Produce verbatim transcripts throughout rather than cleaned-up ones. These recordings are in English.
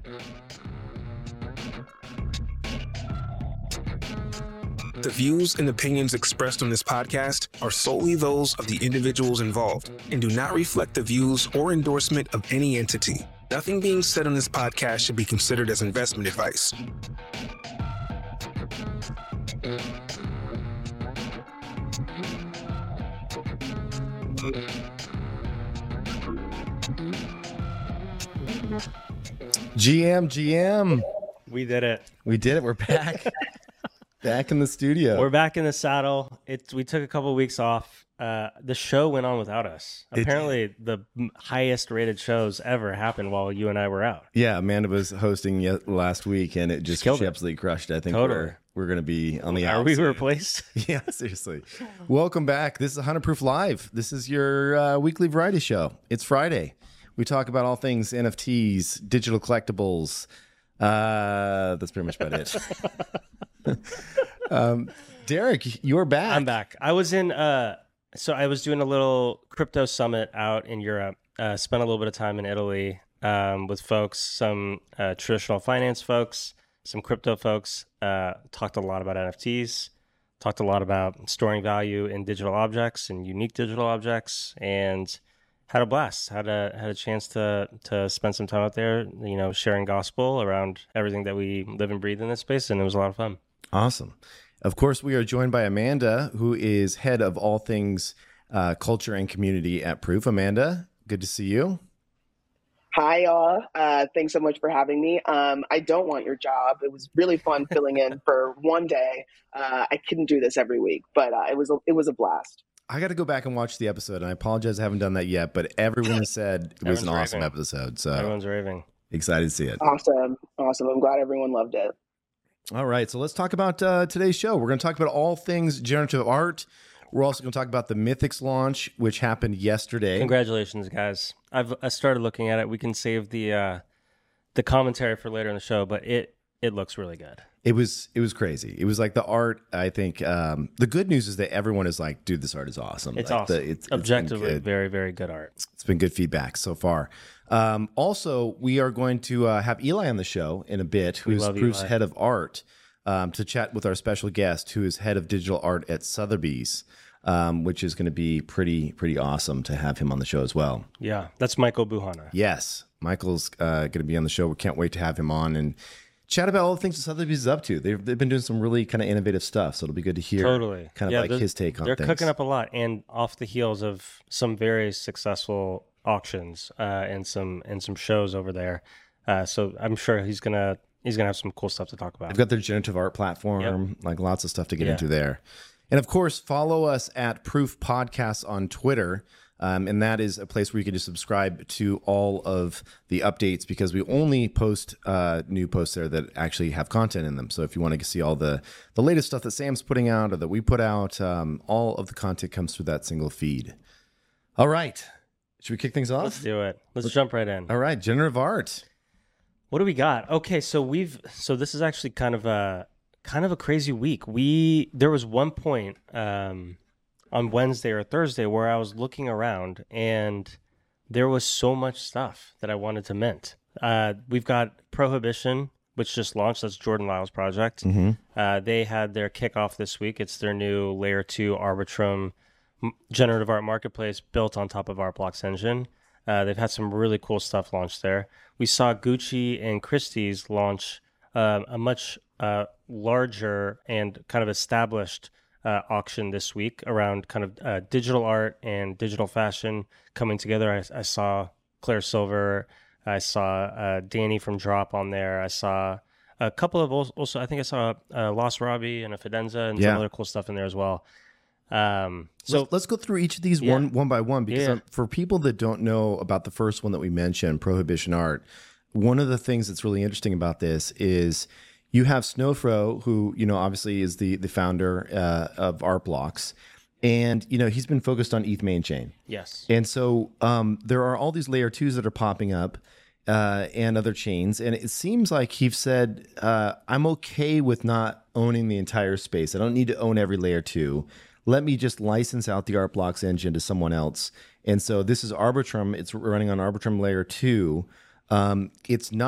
The views and opinions expressed on this podcast are solely those of the individuals involved and do not reflect the views or endorsement of any entity. Nothing being said on this podcast should be considered as investment advice. G M, G M. We did it. We did it. We're back. Back in the studio. We're back in the saddle. It. We took a couple of weeks off. Uh, the show went on without us. It- Apparently, the m- highest rated shows ever happened while you and I were out. Yeah, Amanda was hosting ye- last week, and it just Killed she it. absolutely crushed it. I think Totally. we're, we're going to be on the Are outside. we replaced? Yeah, seriously. Welcome back. This is one hundred Proof Live. This is your uh, weekly variety show. It's Friday. We talk about all things N F Ts, digital collectibles. Uh, that's pretty much about it. um, Derek, you're back. I'm back. I was in. Uh, so I was doing a little crypto summit out in Europe. Uh, spent a little bit of time in Italy um, with folks, some uh, traditional finance folks, some crypto folks. Uh, talked a lot about N F Ts. Talked a lot about storing value in digital objects and unique digital objects, and had a blast. Had a had a chance to to spend some time out there, you know, sharing gospel around everything that we live and breathe in this space, and it was a lot of fun. Awesome. Of course, we are joined by Amanda, who is head of all things uh, culture and community at Proof. Amanda, good to see you. Hi, y'all. Uh, thanks so much for having me. Um, I don't want your job. It was really fun filling in for one day. Uh, I couldn't do this every week, but uh, it was a, it was a blast. I got to go back and watch the episode, and I apologize I haven't done that yet, but everyone has said it was an Everyone's awesome raving. episode, so Everyone's raving. excited to see it. Awesome. Awesome. I'm glad everyone loved it. All right, so let's talk about uh, today's show. We're going to talk about all things generative art. We're also going to talk about the Mythics launch, which happened yesterday. Congratulations, guys! I've I started looking at it. We can save the uh, the commentary for later in the show, but it it looks really good. It was it was crazy. It was like the art. I think um, the good news is that everyone is like, dude, this art is awesome. It's like awesome. The, it's, Objectively, it's been good. very very good art. It's been good feedback so far. Um, also, we are going to uh, have Eli on the show in a bit, We who's love Proof's Eli. head of art, um, to chat with our special guest, who is head of digital art at Sotheby's, um, which is going to be pretty pretty awesome to have him on the show as well. Yeah, that's Michael Buhana. Yes, Michael's uh, going to be on the show. We can't wait to have him on and chat about all the things that Sotheby's is up to. They've, they've been doing some really kind of innovative stuff, so it'll be good to hear Totally, kind of Yeah, like they're- his take on They're things. cooking up a lot, and off the heels of some very successful auctions uh, and some and some shows over there. Uh, so I'm sure he's gonna he's gonna have some cool stuff to talk about. They've got their generative art platform, like lots of stuff to get Yeah. into there. And of course, follow us at Proof Podcasts on Twitter. Um, and that is a place where you can just subscribe to all of the updates, because we only post uh, new posts there that actually have content in them. So if you want to see all the, the latest stuff that Sam's putting out or that we put out, um, all of the content comes through that single feed. All right. Should we kick things off? Let's do it. Let's jump right in. All right. Generative art. What do we got? Okay, so we've so this is actually kind of a kind of a crazy week. We there was one point um, on Wednesday or Thursday where I was looking around and there was so much stuff that I wanted to mint. Uh, we've got Prohibition, which just launched. That's Jordan Lyle's project. Mm-hmm. Uh, they had their kickoff this week. It's their new Layer two Arbitrum m- generative art marketplace built on top of Artblocks Engine. Uh, they've had some really cool stuff launched there. We saw Gucci and Christie's launch um, a much uh, larger and kind of established uh, auction this week around kind of uh, digital art and digital fashion coming together. I, I saw Claire Silver. I saw uh, Danny from Drop on there. I saw a couple of also, also I think I saw uh, Lost Robbie and a Fidenza and Yeah. some other cool stuff in there as well. Um, so let's, let's go through each of these Yeah. one one by one, because Yeah. um, for people that don't know about the first one that we mentioned, Prohibition Art, one of the things that's really interesting about this is you have Snowfro, who, you know, obviously is the the founder uh, of Artblocks, and you know he's been focused on E T H main chain. yes, And so um, there are all these layer twos that are popping up uh, and other chains. And it seems like he's said, uh, I'm okay with not owning the entire space. I don't need to own every layer two. Let me just license out the Artblocks engine to someone else. And so this is Arbitrum. It's running on Arbitrum layer two. Um, it's not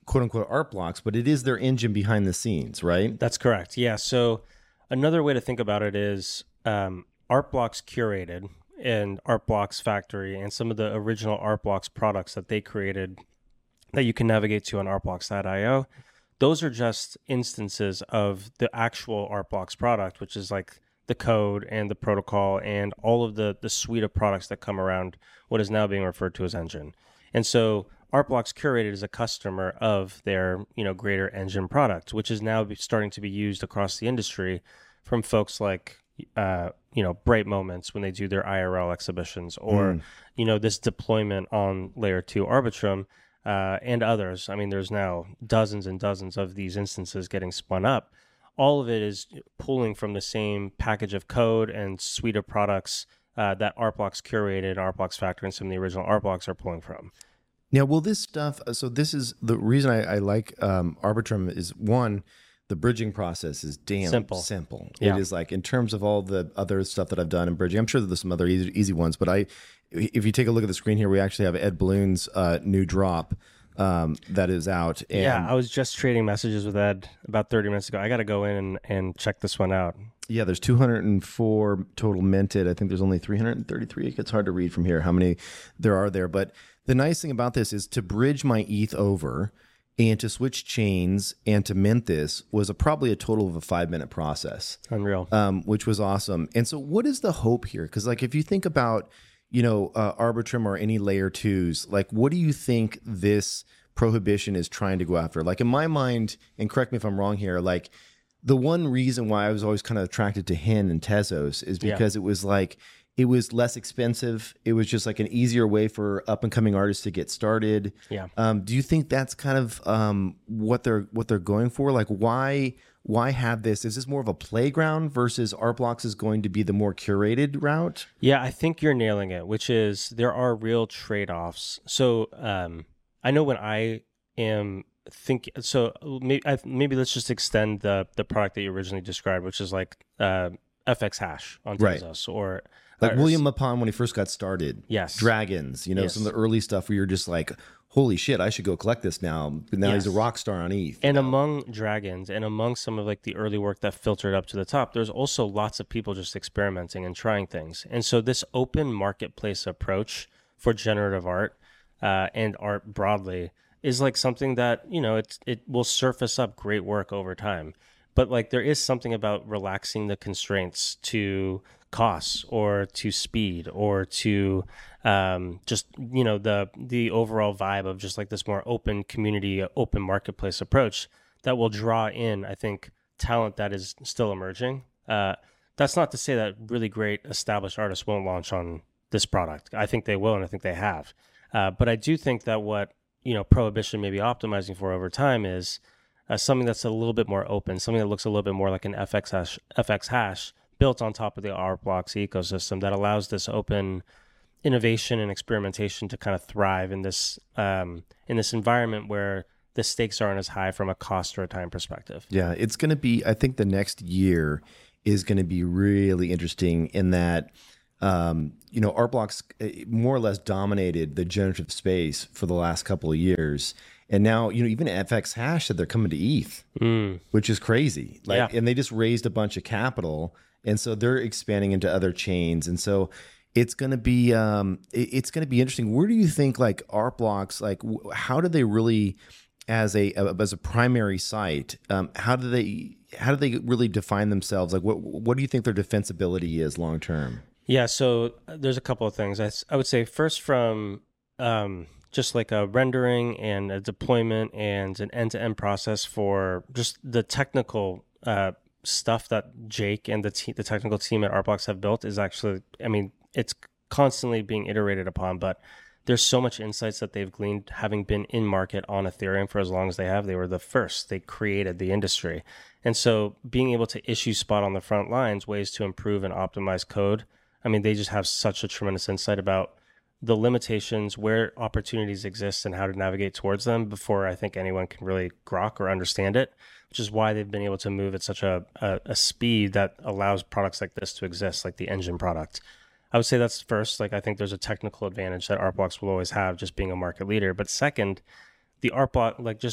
quote unquote art blocks, but it is their engine behind the scenes, right? That's correct. Yeah. So another way to think about it is um, Art Blocks Curated and Art Blocks Factory and some of the original Art Blocks products that they created that you can navigate to on art blocks dot io. Those are just instances of the actual Art Blocks product, which is like the code and the protocol and all of the, the suite of products that come around what is now being referred to as Engine. And so Art Blocks Curated is a customer of their, you know, greater Engine product, which is now starting to be used across the industry from folks like, uh, you know, Bright Moments when they do their I R L exhibitions, or, mm. you know, this deployment on layer two Arbitrum, uh, and others. I mean, there's now dozens and dozens of these instances getting spun up. All of it is pulling from the same package of code and suite of products uh, that Art Blocks Curated, Art Blocks Factory, and some of the original Art Blocks are pulling from. Now, will this stuff, so this is the reason I, I like um, Arbitrum is, one, the bridging process is damn simple. simple. Yeah. It is like, in terms of all the other stuff that I've done in bridging, I'm sure that there's some other easy, easy ones, but I, if you take a look at the screen here, we actually have Ed Balloon's uh, new drop um, that is out. And yeah, I was just trading messages with Ed about thirty minutes ago. I got to go in and, and check this one out. Yeah, there's two hundred four total minted. I think there's only three hundred thirty-three. It gets hard to read from here how many there are there. But the nice thing about this is to bridge my E T H over and to switch chains and to mint this was a, probably a total of a five minute process. Unreal. Um, which was awesome. And so what is the hope here? Because like if you think about, you know, uh, Arbitrum or any layer twos, like what do you think this prohibition is trying to go after? Like in my mind, and correct me if I'm wrong here, like the one reason why I was always kind of attracted to Hen and Tezos is because yeah. it was like, it was less expensive. It was just like an easier way for up and coming artists to get started. Yeah. Um, do you think that's kind of um, what they're what they're going for? Like, why why have this? Is this more of a playground versus Art Blocks is going to be the more curated route? Yeah, I think you're nailing it. Which is there are real trade-offs. So um, I know when I am thinking, so maybe maybe let's just extend the the product that you originally described, which is like uh, F X Hash on Tezos, right. or like uh, William Mapan when he first got started. Yes. Dragons, you know, yes. some of the early stuff where you're just like, holy shit, I should go collect this now. But now yes. he's a rock star on E T H. And know? among Dragons and among some of like the early work that filtered up to the top, there's also lots of people just experimenting and trying things. And so this open marketplace approach for generative art uh, and art broadly is like something that, you know, it's, it will surface up great work over time. But like there is something about relaxing the constraints to costs or to speed or to um, just, you know, the the overall vibe of just like this more open community, open marketplace approach that will draw in, I think, talent that is still emerging. Uh, that's not to say that really great established artists won't launch on this product. I think they will, and I think they have. Uh, but I do think that what, you know, Prohibition may be optimizing for over time is uh, something that's a little bit more open, something that looks a little bit more like an F X hash, F X hash built on top of the Art Blocks ecosystem that allows this open innovation and experimentation to kind of thrive in this um, in this environment where the stakes aren't as high from a cost or a time perspective. Yeah, it's going to be, I think the next year is going to be really interesting in that, um, you know, Art Blocks more or less dominated the generative space for the last couple of years. And now, you know, even F X Hash said they're coming to E T H, mm. which is crazy. Like, yeah. And they just raised a bunch of capital. And so they're expanding into other chains. And so it's going to be um, it's going to be interesting. Where do you think like Art Blocks, like how do they really, as a as a primary site, um, how do they how do they really define themselves? Like what what do you think their defensibility is long term? Yeah, so there's a couple of things. I, I would say first from um, just like a rendering and a deployment and an end-to-end process for just the technical uh stuff that Jake and the te- the technical team at Art Blocks have built is actually, I mean, it's constantly being iterated upon, but there's so much insights that they've gleaned having been in market on Ethereum for as long as they have. They were the first. They created the industry. And so being able to issue spot on the front lines, ways to improve and optimize code, I mean, they just have such a tremendous insight about the limitations, where opportunities exist, and how to navigate towards them before I think anyone can really grok or understand it, which is why they've been able to move at such a, a, a speed that allows products like this to exist, like the Engine product. I would say that's first. Like, I think there's a technical advantage that Art Blocks will always have, just being a market leader. But second, the Art Block, like just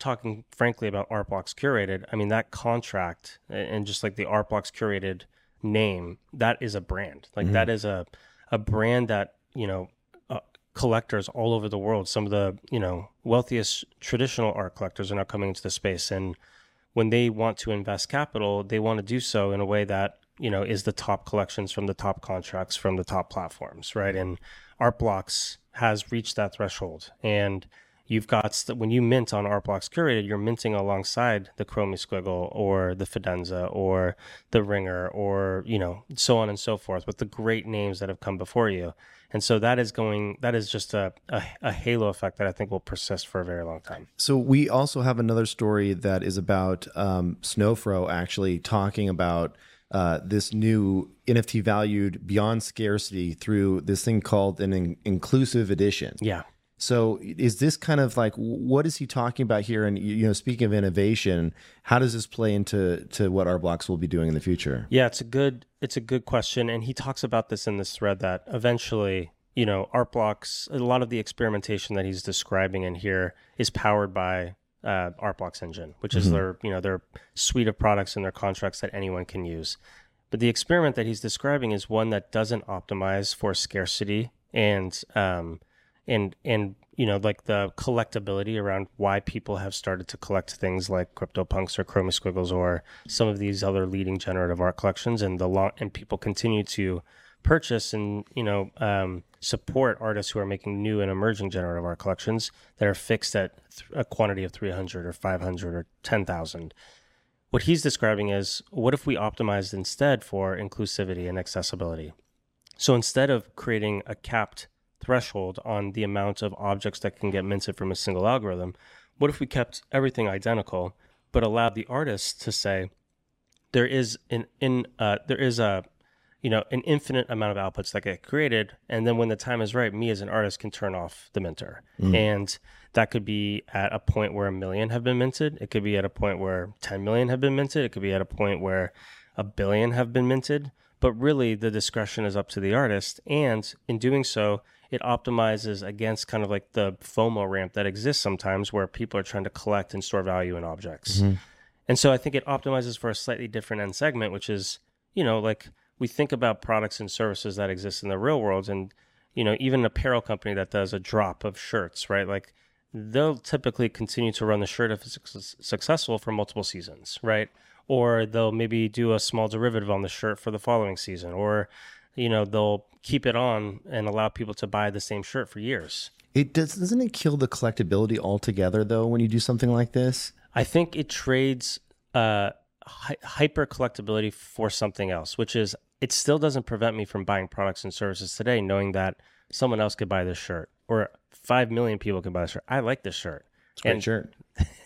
talking frankly about Artblocks Curated, I mean, that contract and just like the Artblocks Curated name, that is a brand. Like mm-hmm. that is a, a brand that, you know, uh, collectors all over the world, some of the, you know, wealthiest traditional art collectors are now coming into the space. And when they want to invest capital, they want to do so in a way that, you know, is the top collections from the top contracts from the top platforms, right? And Artblocks has reached that threshold. And you've got, st- when you mint on Artblocks Curated, you're minting alongside the Chromie Squiggle or the Fidenza or the Ringer or, you know, so on and so forth with the great names that have come before you. And so that is going, that is just a, a, a halo effect that I think will persist for a very long time. So we also have another story that is about um, Snowfro actually talking about uh, this new N F T valued beyond scarcity through this thing called an in- inclusive edition. Yeah. So is this kind of like, what is he talking about here? And, you know, speaking of innovation, how does this play into to what Artblocks will be doing in the future? Yeah, it's a good, it's a good question. And he talks about this in this thread that eventually, you know, Artblocks, a lot of the experimentation that he's describing in here is powered by uh, Artblocks Engine, which is mm-hmm. their, you know, their suite of products and their contracts that anyone can use. But the experiment that he's describing is one that doesn't optimize for scarcity and, um, and and you know, like the collectability around why people have started to collect things like CryptoPunks or Chromie Squiggles or some of these other leading generative art collections, and the long and people continue to purchase and, you know, um, support artists who are making new and emerging generative art collections that are fixed at th- a quantity of three hundred or five hundred or ten thousand. What he's describing is, what if we optimized instead for inclusivity and accessibility? So instead of creating a capped threshold on the amount of objects that can get minted from a single algorithm, what if we kept everything identical but allowed the artist to say there is an in uh, there is a you know an infinite amount of outputs that get created, and then when the time is right, me as an artist can turn off the minter. Mm. And that could be at a point where a million have been minted, it could be at a point where ten million have been minted, it could be at a point where a billion have been minted. But really the discretion is up to the artist, and in doing so it optimizes against kind of like the FOMO ramp that exists sometimes where people are trying to collect and store value in objects. Mm-hmm. And so I think it optimizes for a slightly different end segment, which is, you know, like we think about products and services that exist in the real world, and, you know, even an apparel company that does a drop of shirts, right? Like they'll typically continue to run the shirt if it's successful for multiple seasons, right? Or they'll maybe do a small derivative on the shirt for the following season, or, you know, they'll keep it on and allow people to buy the same shirt for years. It does, doesn't it kill the collectability altogether, though, when you do something like this? I think it trades uh, hi- hyper collectability for something else, which is it still doesn't prevent me from buying products and services today, knowing that someone else could buy this shirt, or five million people can buy this shirt. I like this shirt. It's a great and, shirt.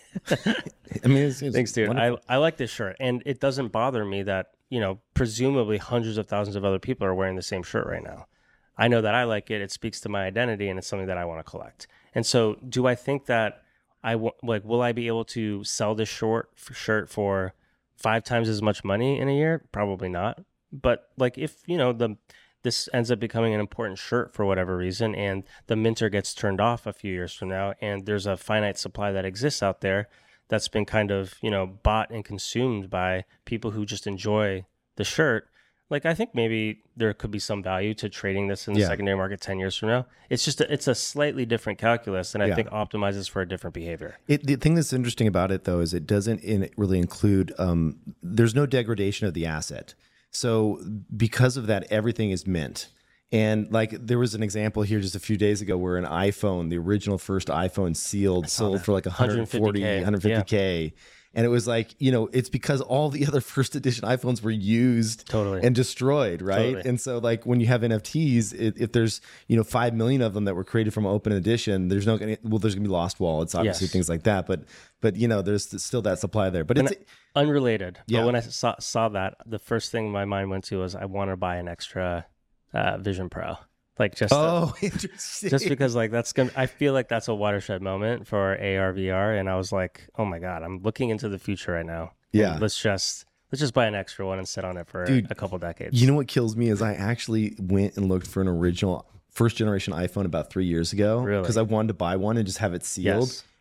I mean, it's, it's thanks, dude. I, I like this shirt, and it doesn't bother me that, you know, presumably hundreds of thousands of other people are wearing the same shirt right now. I know that I like it. It speaks to my identity, and it's something that I want to collect. And so, do I think that I w- like will I be able to sell this short for shirt for five times as much money in a year? Probably not. But like, if you know the this ends up becoming an important shirt for whatever reason, and the minter gets turned off a few years from now, and there's a finite supply that exists out there that's been kind of, you know, bought and consumed by people who just enjoy the shirt. Like, I think maybe there could be some value to trading this in the yeah. secondary market ten years from now. It's just, a, it's a slightly different calculus, and I yeah. think optimizes for a different behavior. It, the thing that's interesting about it, though, is it doesn't in, really include, um, there's no degradation of the asset. So because of that, everything is mint. And like there was an example here just a few days ago where an iPhone, the original first iPhone sealed, sold that. for like one forty, one fifty K. Yeah. And it was like, you know, it's because all the other first edition iPhones were used totally. and destroyed, right? Totally. And so like when you have N F Ts, it, if there's, you know, five million of them that were created from open edition, there's no, well, there's gonna be lost wallets, obviously, yes. things like that. But, but you know, there's still that supply there. But and it's unrelated. Yeah. But when I saw, saw that, the first thing my mind went to was I want to buy an extra uh, Vision Pro. Like just oh, to, interesting. Just because like that's gonna, I feel like that's a watershed moment for A R V R, and I was like, oh my god, I'm looking into the future right now. Yeah, and let's just let's just buy an extra one and sit on it for Dude, a couple decades. You know what kills me is I actually went and looked for an original first generation iPhone about three years ago, really, because I wanted to buy one and just have it sealed. Yes.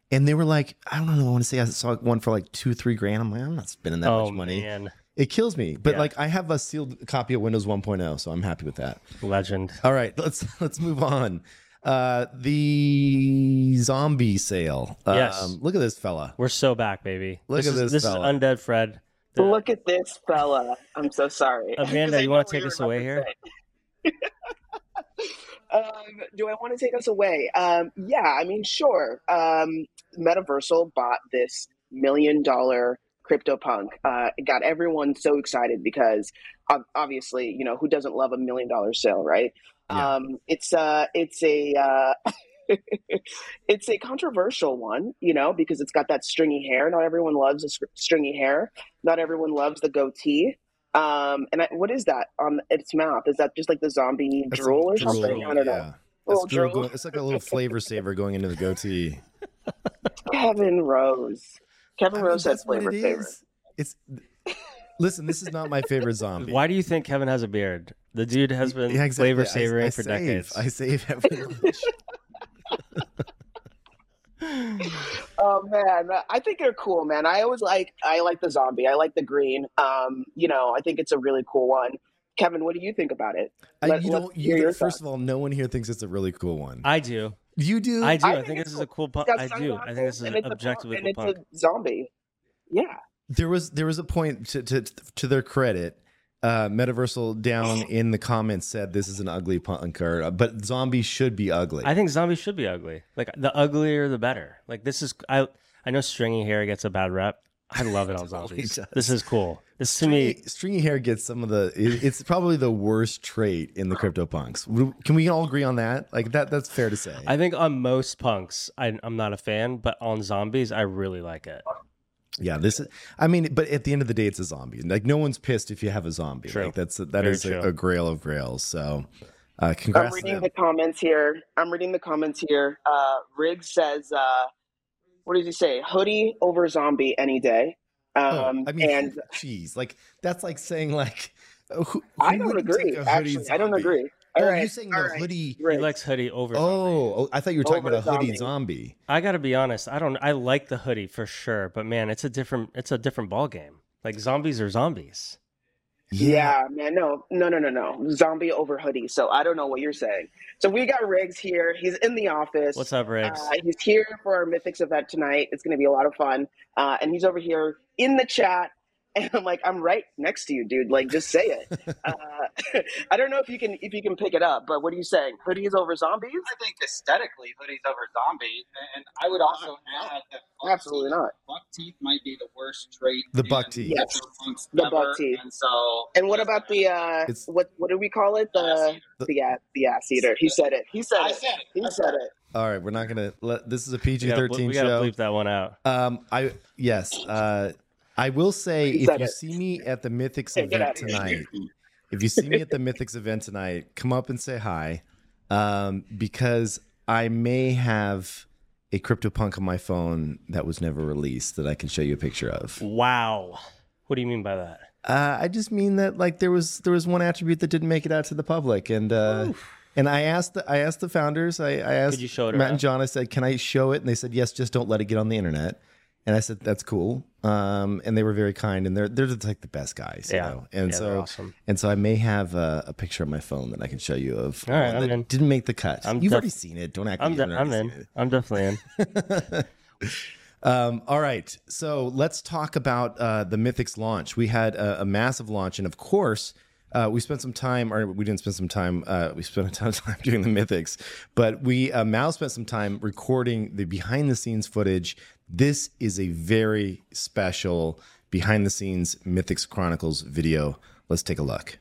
and they were like, I don't know, I want to say I saw one for like two, three grand. I'm like, I'm not spending that oh, much money. Man. It kills me. But Yeah. like, I have a sealed copy of Windows one point oh, so I'm happy with that. Legend. All right, let's let's move on. Uh, the zombie sale. Yes. Um, look at this fella. We're so back, baby. Look this at is, this This fella. is Undead Fred. The- Look at this fella. I'm so sorry. Amanda, I you know wanna what take you're us about away to here? say. um, do I want to take us away? Um, yeah, I mean, sure. Um, Metaversal bought this million dollar CryptoPunk. Uh, it got everyone so excited because ob- obviously, you know, who doesn't love a million dollar sale, right? Yeah. Um, it's uh, it's a uh, it's a controversial one, you know, because it's got that stringy hair. Not everyone loves a stringy hair. Not everyone loves the goatee. Um, and I, what is that on its mouth? Is that just like the zombie That's drool or like drool, something? I don't know. yeah. That's Little drool drool. going- it's like a little flavor saver going into the goatee. Kevin Rose. Kevin I mean, Rose has that's what flavor it favorite. is. It's listen. This is not my favorite zombie. Why do you think Kevin has a beard? The dude has been Yeah, exactly. flavor I- savoring I for save. decades. I save every inch. Oh man, I think they're cool, man. I always like I like the zombie. I like the green. Um, you know, I think it's a really cool one. Kevin, what do you think about it? I, Let- you let's don't. hear You, your first thoughts. of all, no one here thinks it's a really cool one. I do. you do. I do. I I, think think it's this is cool. a cool punk. It's I got do. I think this is sunglasses, an and it's a objectively punk- cool and punk. it's a zombie. Yeah. There was there was a point to to, to their credit. Uh, Metaversal down in the comments said this is an ugly punk, or, but zombies should be ugly. I think zombies should be ugly. Like the uglier, the better. Like this is. I I know stringy hair gets a bad rep. I love it on zombies. does. This is cool. This to stringy, me. stringy hair gets some of the. It, it's probably the worst trait in the CryptoPunks. Can we all agree on that? Like that. That's fair to say. I think on most punks, I, I'm not a fan, but on zombies, I really like it. Yeah, this is. I mean, but at the end of the day, it's a zombie. Like no one's pissed if you have a zombie. True. Like that's that Very is a, true. a grail of grails. So, uh, I'm congrats. to reading them. the comments here. I'm reading the comments here. Uh, Riggs says, uh, what does he say? Hoodie over zombie any day. Oh, Um, I mean, and geez, like that's like saying like. Who, who I don't wouldn't agree. take a hoodie Actually, I don't zombie? agree. All Oh, right, you're saying all the right. hoodie. He Riggs. likes hoodie over. zombie. Oh, oh, I thought you were talking Over about a hoodie zombie. zombie. I gotta be honest. I don't. I like the hoodie for sure, but man, it's a different. It's a different ball game. Like zombies are zombies. Yeah, man. No, no, no, no, no. Zombie over hoodie. So I don't know what you're saying. So we got Riggs here. He's in the office. What's up, Riggs? Uh, he's here for our Mythics event tonight. It's going to be a lot of fun. Uh, and he's over here in the chat. And I'm like, I'm right next to you, dude. Like, just say it. uh, I don't know if you can if you can pick it up, but what are you saying? Hoodies over zombies? I think aesthetically, hoodies over zombie, and I would also add that buck Absolutely teeth, not. Buck teeth might be the worst trait. The in buck teeth. Yes, CryptoPunks the ever, buck teeth. And so, And what about the uh, It's- what what do we call it? Ass The eater. the ass the ass eater. He said it. He said I it. said it. He I said it. All right, we're not gonna let. This is a P we G gotta, thirteen we gotta show. bleep that one out. Um, I yes. Uh, I will say He if said you it. see me at the Mythics Hey, get event out of here. tonight, if you see me at the Mythics event tonight, come up and say hi, um, because I may have a CryptoPunk on my phone that was never released that I can show you a picture of. Wow. What do you mean by that? Uh, I just mean that like there was there was one attribute that didn't make it out to the public, and uh, and I asked the, I asked the founders, I, I asked Could you show it Matt around? and John, I said, can I show it? And they said, yes, just don't let it get on the internet. And I said, that's cool. Um, and they were very kind, and they're they're just like the best guys, you Yeah. know. And Yeah, so they're awesome. and so I may have a, a picture on my phone that I can show you of All right, one I'm that in. didn't make the cut. I'm You've def- already seen it. Don't act I'm like de- you haven't I'm already in. seen I'm definitely in. it. Um, all right, so let's talk about uh, the Mythics launch. We had a, a massive launch, and of course, uh, we spent some time, or we didn't spend some time. Uh, we spent a ton of time doing the Mythics, but we uh, Mal spent some time recording the behind-the-scenes footage. This is a very special behind-the-scenes Mythics Chronicles video. Let's take a look.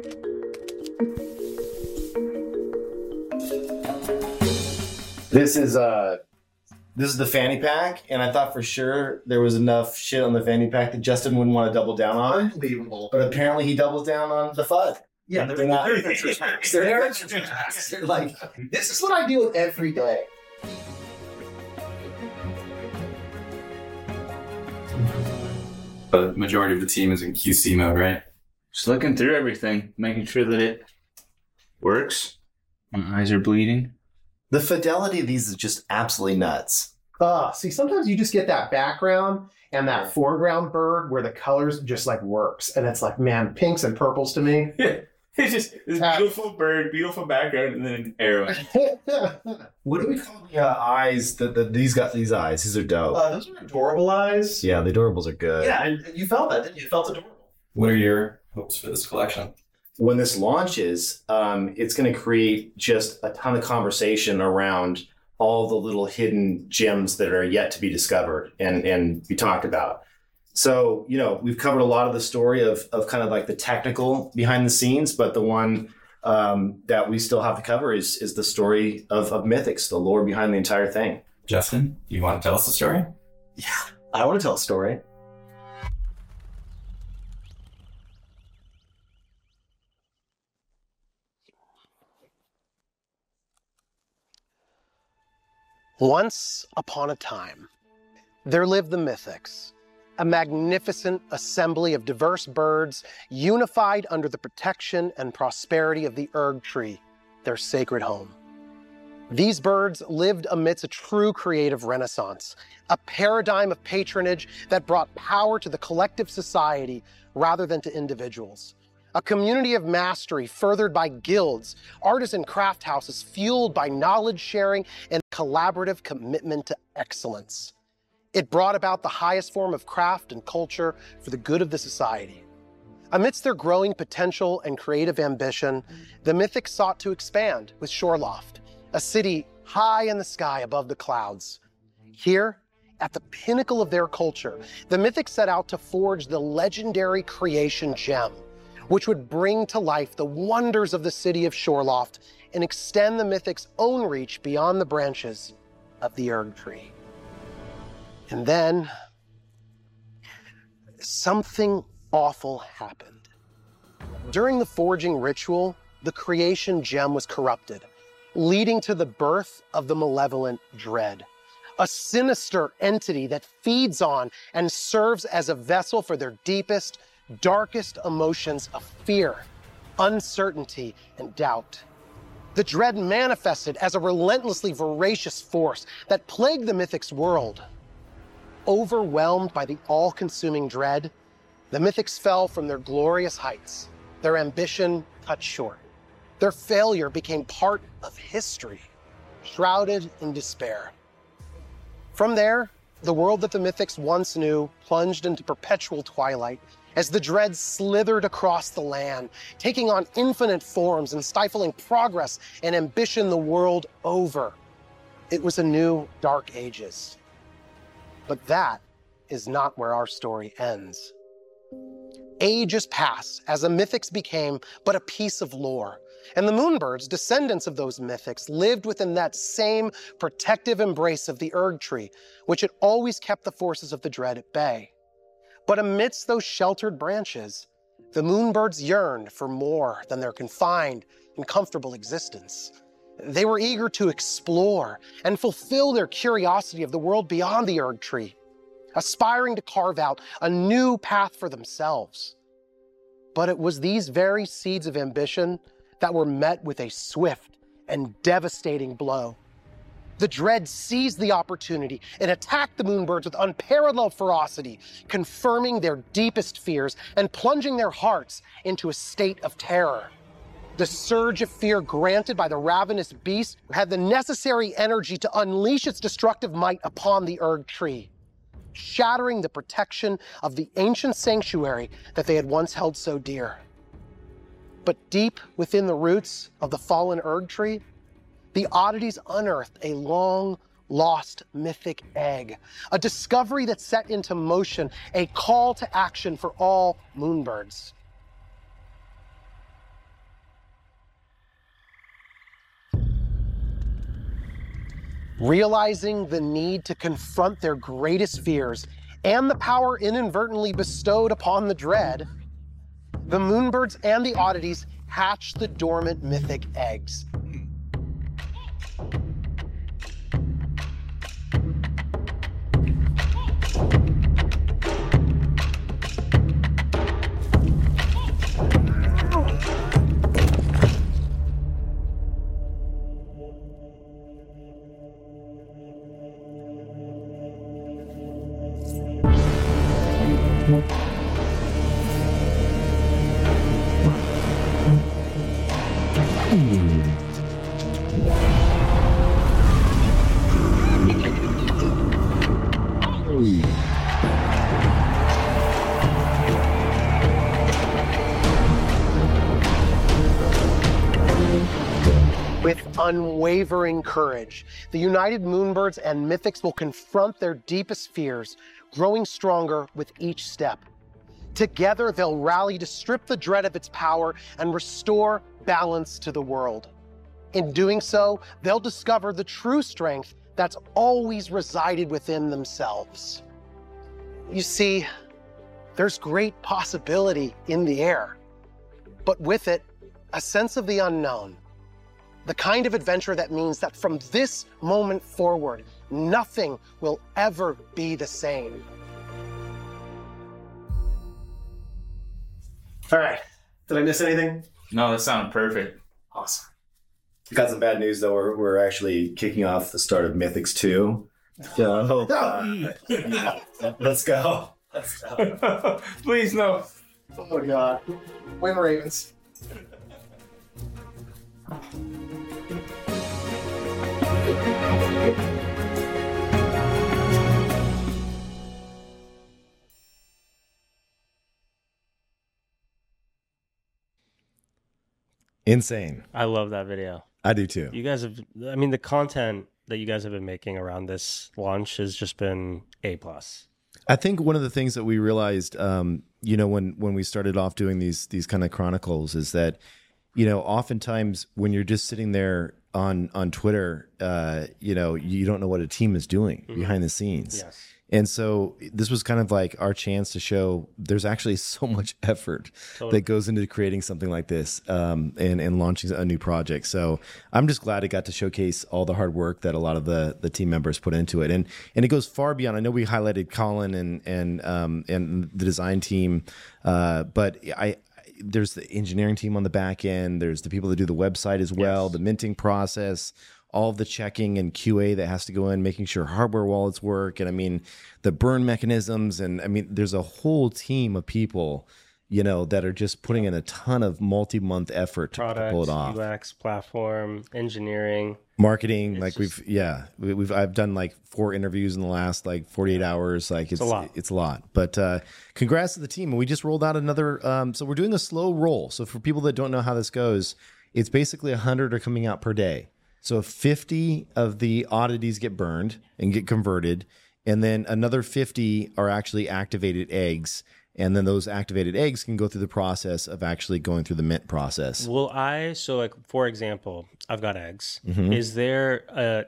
This is uh this is the fanny pack, and I thought for sure there was enough shit on the fanny pack that Justin wouldn't want to double down on. Unbelievable. But apparently he doubles down on the F U D. Yeah, They're they're, not- they're adventure packs. They're They're adventure adventure packs. packs. They're like, this is what I deal with every day. The majority of the team is in Q C mode, right? Just looking through everything, making sure that it works. My eyes are bleeding. The fidelity of these is just absolutely nuts. Uh, see, sometimes you just get that background and that foreground bird where the colors just like works. And it's like, man, pinks and purples to me. It's just this Uh, beautiful bird, beautiful background, and then an arrow. What do we call the uh, eyes? The, the, these got these eyes. These are dope. Uh, those are adorable eyes. Yeah, the adorables are good. Yeah, and you felt that, didn't you? You felt adorable. What are your hopes for this collection? When this launches, um, it's going to create just a ton of conversation around all the little hidden gems that are yet to be discovered and, and be talked about. So, you know, we've covered a lot of the story of, of kind of like the technical behind the scenes, but the one um, that we still have to cover is is the story of, of Mythics, the lore behind the entire thing. Justin, you want to tell us the story? I want to tell a story. Once upon a time, there lived the Mythics, a magnificent assembly of diverse birds unified under the protection and prosperity of the Erg Tree, their sacred home. These birds lived amidst a true creative renaissance, a paradigm of patronage that brought power to the collective society rather than to individuals. A community of mastery furthered by guilds, artisan craft houses fueled by knowledge sharing and collaborative commitment to excellence. It brought about the highest form of craft and culture for the good of the society. Amidst their growing potential and creative ambition, the Mythics sought to expand with Shoreloft, a city high in the sky above the clouds. Here, at the pinnacle of their culture, the Mythics set out to forge the legendary creation gem, which would bring to life the wonders of the city of Shoreloft and extend the Mythics' own reach beyond the branches of the Erg Tree. And then, something awful happened. During the forging ritual, the creation gem was corrupted, leading to the birth of the malevolent Dread, a sinister entity that feeds on and serves as a vessel for their deepest, darkest emotions of fear, uncertainty, and doubt. The Dread manifested as a relentlessly voracious force that plagued the Mythics world. Overwhelmed by the all-consuming Dread, the Mythics fell from their glorious heights, their ambition cut short. Their failure became part of history, shrouded in despair. From there, the world that the Mythics once knew plunged into perpetual twilight as the Dread slithered across the land, taking on infinite forms and stifling progress and ambition the world over. It was a new Dark Ages. But that is not where our story ends. Ages pass as the Mythics became but a piece of lore, and the Moonbirds, descendants of those Mythics, lived within that same protective embrace of the Erg Tree, which had always kept the forces of the Dread at bay. But amidst those sheltered branches, the Moonbirds yearned for more than their confined and comfortable existence. They were eager to explore and fulfill their curiosity of the world beyond the Erg Tree, aspiring to carve out a new path for themselves. But it was these very seeds of ambition that were met with a swift and devastating blow. The Dread seized the opportunity and attacked the Moonbirds with unparalleled ferocity, confirming their deepest fears and plunging their hearts into a state of terror. The surge of fear granted by the ravenous beast had the necessary energy to unleash its destructive might upon the Erg Tree, shattering the protection of the ancient sanctuary that they had once held so dear. But deep within the roots of the fallen Erg Tree, the oddities unearthed a long-lost mythic egg, a discovery that set into motion a call to action for all Moonbirds. Realizing the need to confront their greatest fears and the power inadvertently bestowed upon the Dread, the Moonbirds and the oddities hatched the dormant mythic eggs. With unwavering courage, the United Moonbirds and Mythics will confront their deepest fears, growing stronger with each step. Together, they'll rally to strip the dread of its power and restore balance to the world. In doing so, they'll discover the true strength that's always resided within themselves. You see, there's great possibility in the air, but with it, a sense of the unknown. The kind of adventure that means that from this moment forward, nothing will ever be the same. All right. Did I miss anything? No, that sounded perfect. Awesome. Got some bad news though. We're, we're actually kicking off the start of Mythics two. So uh, yeah, let's go. Let's go. Please, no. Oh, God. Win Ravens. Insane. I love that video. I do too. You guys have, I mean, the content that you guys have been making around this launch has just been A plus. I think one of the things that we realized, um, you know, when when we started off doing these these kind of chronicles, is that, you know, oftentimes when you're just sitting there on on Twitter, uh, you know, you don't know what a team is doing mm-hmm. behind the scenes. Yes. And so this was kind of like our chance to show there's actually so much effort totally. that goes into creating something like this um, and, and launching a new project. So I'm just glad it got to showcase all the hard work that a lot of the, the team members put into it. And and it goes far beyond. I know we highlighted Colin and and um, and the design team, uh, but I there's the engineering team on the back end. There's the people that do the website as well, yes. the minting process, all of the checking and Q A that has to go in, making sure hardware wallets work. And I mean, the burn mechanisms. And I mean, there's a whole team of people, you know, that are just putting in a ton of multi-month effort to, Product, to pull it off. U X, platform, engineering. Marketing. It's like just, we've, yeah, we, we've, I've done like four interviews in the last like forty-eight hours. Like it's, it's a lot. It's a lot, but uh, congrats to the team. And we just rolled out another, um, so we're doing a slow roll. So for people that don't know how this goes, it's basically a hundred are coming out per day. So fifty of the oddities get burned and get converted, and then another fifty are actually activated eggs, and then those activated eggs can go through the process of actually going through the mint process. Will I, so like, for example, I've got eggs. Mm-hmm. Is there a,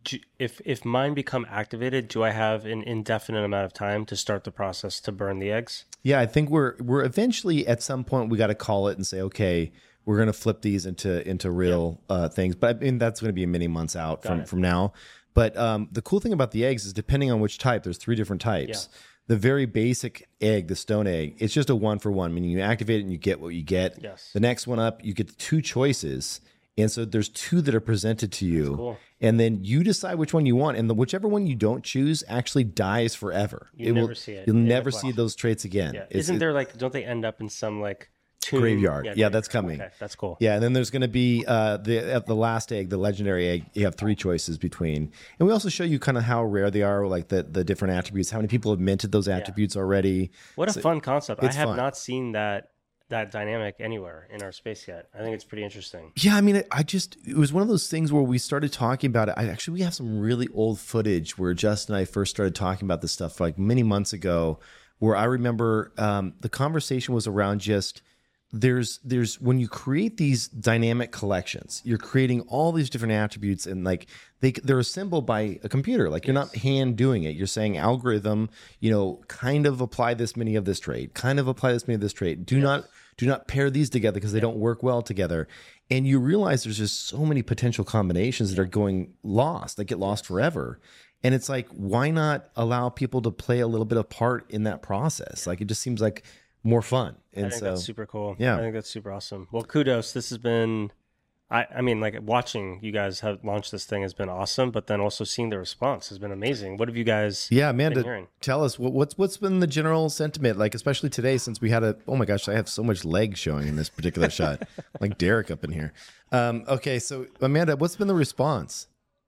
if if mine become activated, do I have an indefinite amount of time to start the process to burn the eggs? Yeah, I think we're we're eventually at some point we got to call it and say, okay, we're going to flip these into into real yeah. uh, things. But I mean, that's going to be many months out from, from now. But um, the cool thing about the eggs is depending on which type, there's three different types. Yeah. The very basic egg, the stone egg, it's just a one for one, meaning you activate it and you get what you get. Yes. The next one up, you get two choices. And so there's two that are presented to you. Cool. And then you decide which one you want. And the whichever one you don't choose actually dies forever. You it never will, see it. You'll yeah, never wow. see those traits again. Yeah. It's, Isn't it, there like, don't they end up in some like tomb? graveyard? Yeah, yeah that's coming. Okay, that's cool. Yeah, and then there's going to be uh, the at the last egg, the legendary egg. You have three choices between, and we also show you kind of how rare they are, like the the different attributes. How many people have minted those attributes yeah. already? What a so, fun concept! I have fun. not seen that that dynamic anywhere in our space yet. I think it's pretty interesting. Yeah, I mean, it, I just it was one of those things where we started talking about it. I actually we have some really old footage where Justin and I first started talking about this stuff like many months ago, where I remember um, the conversation was around just. There's there's when you create these dynamic collections, you're creating all these different attributes, and like they they're assembled by a computer. Like you're yes. not hand doing it. You're saying algorithm, you know, kind of apply this many of this trait, kind of apply this many of this trait. Do yes. not do not pair these together because they yeah. don't work well together. And you realize there's just so many potential combinations that are going lost, that get lost forever. And it's like, why not allow people to play a little bit of part in that process? Like it just seems like more fun. And I think so, that's super cool. Yeah. I think that's super awesome. Well, kudos. This has been I, I mean, like watching you guys have launched this thing has been awesome, but then also seeing the response has been amazing. What have you guys Yeah, been Amanda, hearing? tell us what, what's what's been the general sentiment, like especially today since we had a. Oh my gosh, I have so much leg showing in this particular shot, like Derek up in here. Um, okay, so Amanda, what's been the response?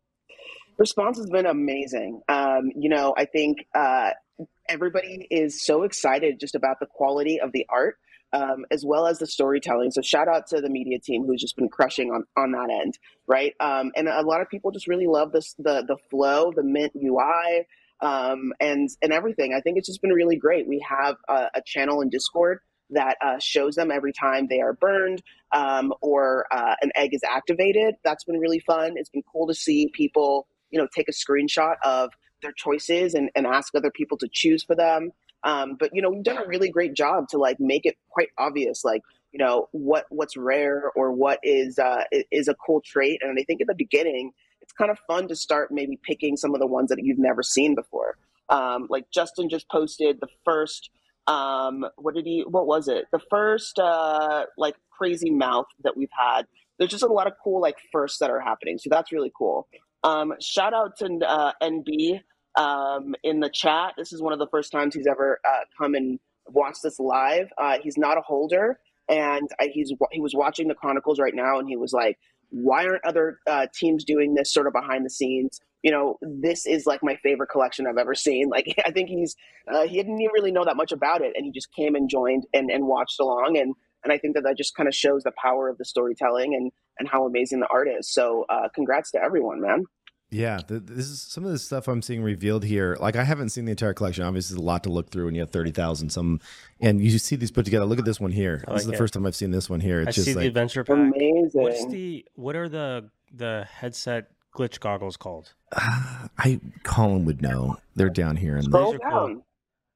Response has been amazing. Um, you know, I think uh, everybody is so excited just about the quality of the art, um, as well as the storytelling. So shout out to the media team who's just been crushing on, on that end, right? Um, and a lot of people just really love this, the the flow, the Mint U I, um, and and everything. I think it's just been really great. We have a, a channel in Discord that uh, shows them every time they are burned um, or uh, an egg is activated. That's been really fun. It's been cool to see people, you know, take a screenshot of their choices and, and ask other people to choose for them. Um, but, you know, we've done a really great job to like make it quite obvious, like, you know, what what's rare or what is uh, is a cool trait. And I think in the beginning, it's kind of fun to start maybe picking some of the ones that you've never seen before. Um, like Justin just posted the first, um, what did he, what was it? The first uh, like crazy mouth that we've had. There's just a lot of cool like firsts that are happening. So that's really cool. Um, shout out to uh, N B um, in the chat. This is one of the first times he's ever uh, come and watched this live. Uh, he's not a holder, and uh, he's he was watching the Chronicles right now, and he was like, "Why aren't other uh, teams doing this sort of behind the scenes?" You know, this is like my favorite collection I've ever seen. Like, I think he's uh, he didn't even really know that much about it, and he just came and joined and, and watched along, and and I think that that just kind of shows the power of the storytelling and and how amazing the art is. So, uh, congrats to everyone, man. Yeah, th- this is some of the stuff I'm seeing revealed here. Like, I haven't seen the entire collection. Obviously, there's a lot to look through, and you have thirty thousand some, and you see these put together. Look at this one here. I This is like the it. first time I've seen this one here. It's I just see like the adventure pack. Amazing. What's the what are the the headset glitch goggles called? uh, I Colin would know. They're down here, and Scroll Those are cool. down.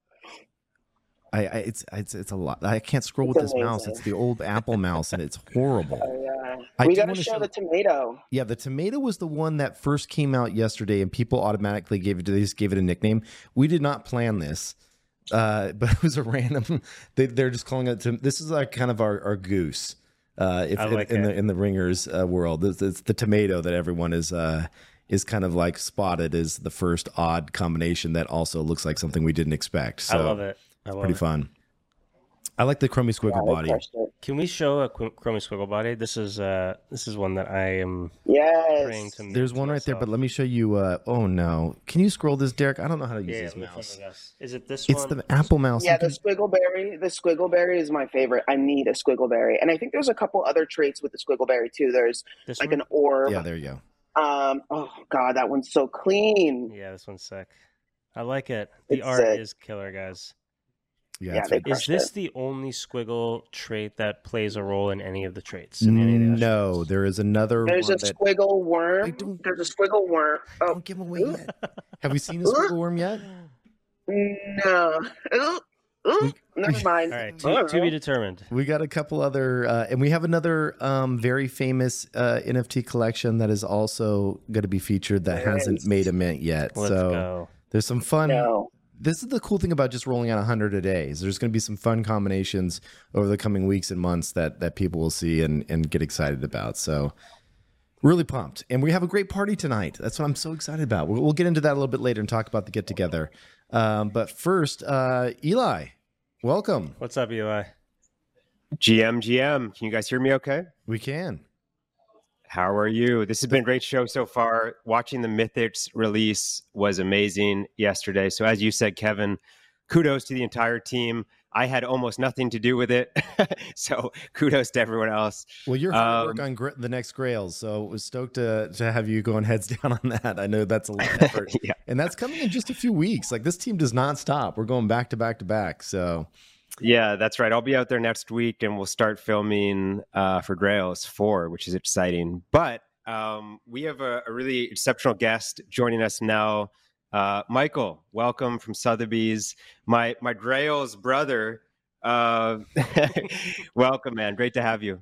I, I it's it's it's a lot. I can't scroll It's with this amazing. mouse. It's the old Apple mouse, and it's horrible. Oh, yeah. I We do got to wanna show, show- the tomato. Yeah, the tomato was the one that first came out yesterday, and people automatically gave it. They just gave it a nickname. We did not plan this, uh, but it was a random. They, they're just calling it. This is like kind of our, our goose. Uh, if I like in, in it. the in the ringers uh, world, it's, it's the tomato that everyone is uh, is kind of like spotted as the first odd combination that also looks like something we didn't expect. So I love it. I love pretty it. fun. I like the Chromie Squiggle Yeah, they body. crushed it. Can we show a Chromie Squiggle body? This is uh this is one that I am Yes. praying to. There's mint one right there, myself. but let me show you. Uh, oh no! Can you scroll this, Derek? I don't know how to use yeah, this yeah, mouse. mouse. Is it this It's one? the Apple mouse. Yeah, You the can- squiggleberry. The squiggleberry is my favorite. I need a squiggleberry, and I think there's a couple other traits with the squiggleberry too. There's This like one? an orb. yeah, there you go. Um. Oh God, that one's so clean. Yeah, this one's sick. I like it. The It's art sick. is killer, guys. Yeah, Yeah, it's they Is crushed this it. the only squiggle trait that plays a role in any of the traits? In any of the no, attributes? there is another There's one a that. squiggle I worm. don't- There's a squiggle worm. Oh Don't give them away yet. Have we seen a squiggle worm yet? no. Ooh, ooh, never mind. All right, I to, don't to be know. determined. We got a couple other, uh, and we have another um, very famous uh, N F T collection that is also going to be featured that hasn't Nice. made a mint yet. Let's so go. there's some fun. No. This is the cool thing about just rolling out one hundred a day. Is there's going to be some fun combinations over the coming weeks and months that that people will see and and get excited about. So really pumped, and we have a great party tonight. That's what I'm so excited about. We'll, we'll get into that a little bit later and talk about the get together. Um, but first, uh, Eli, welcome. What's up, Eli? G M, G M, can you guys hear me okay? We can. How are you? This has been a great show so far. Watching the Mythics release was amazing yesterday. So as you said, Kevin, kudos to the entire team. I had almost nothing to do with it. So kudos to everyone else. Well, you're hard work Um, on gra- the next Grails, so was stoked to to have you going heads down on that. I know that's a lot of effort, Yeah. and that's coming in just a few weeks. Like this team does not stop. We're going back to back to back. So Yeah, that's right. I'll be out there next week and we'll start filming uh, for Grails four, which is exciting. But um, we have a, a really exceptional guest joining us now. Uh, Michael, welcome from Sotheby's. My my Grails brother. Uh, welcome, man. Great to have you.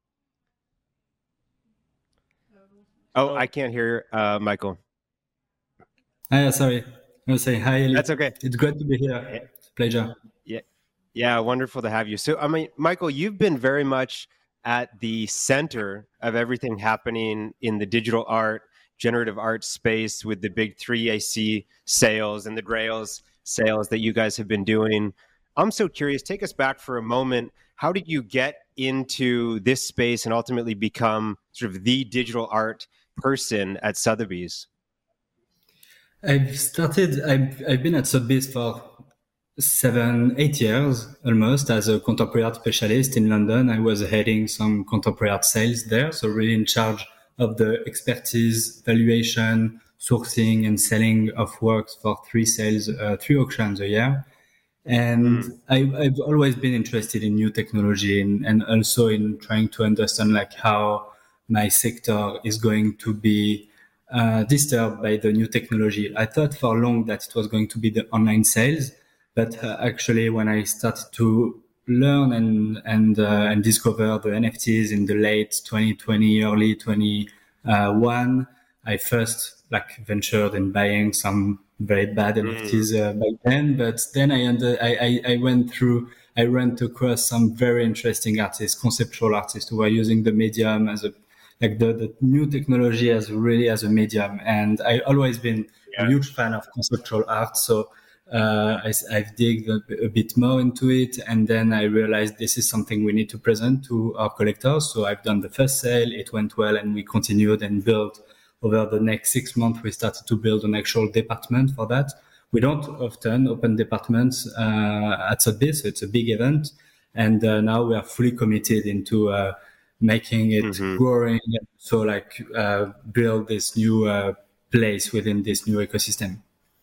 Oh, I can't hear uh, Michael. Ah, yeah, sorry. I was saying hi, Eli. That's okay. It's great to be here. Pleasure. Yeah, yeah, wonderful to have you. So, I mean, Michael, you've been very much at the center of everything happening in the digital art, generative art space with the big three A C sales and the Grails sales that you guys have been doing. I'm so curious, take us back for a moment. How did you get into this space and ultimately become sort of the digital art person at Sotheby's? I've started, I've, I've been at Sotheby's for seven, eight years almost as a contemporary art specialist in London. I was heading some contemporary art sales there, so really in charge of the expertise, valuation, sourcing, and selling of works for three sales, uh, three auctions a year. And mm. I, I've always been interested in new technology and, and also in trying to understand like how my sector is going to be uh, disturbed by the new technology. I thought for long that it was going to be the online sales. But uh, actually, when I started to learn and and uh, and discover the N F Ts in the late twenty twenty, early twenty-one, I first like ventured in buying some very bad N F Ts uh, back then. But then I, under, I I I went through, I ran across some very interesting artists, conceptual artists who were using the medium as a like the, the new technology as really as a medium. And I always been yeah. a huge fan of conceptual art, so. Uh, I, I've digged a, a bit more into it, and then I realized this is something we need to present to our collectors. So I've done the first sale, it went well, and we continued and built over the next six months. We started to build an actual department for that. We don't often open departments uh, at Sotheby's, so it's a big event, and uh, now we are fully committed into uh, making it mm-hmm. growing, so like uh, build this new uh, place within this new ecosystem.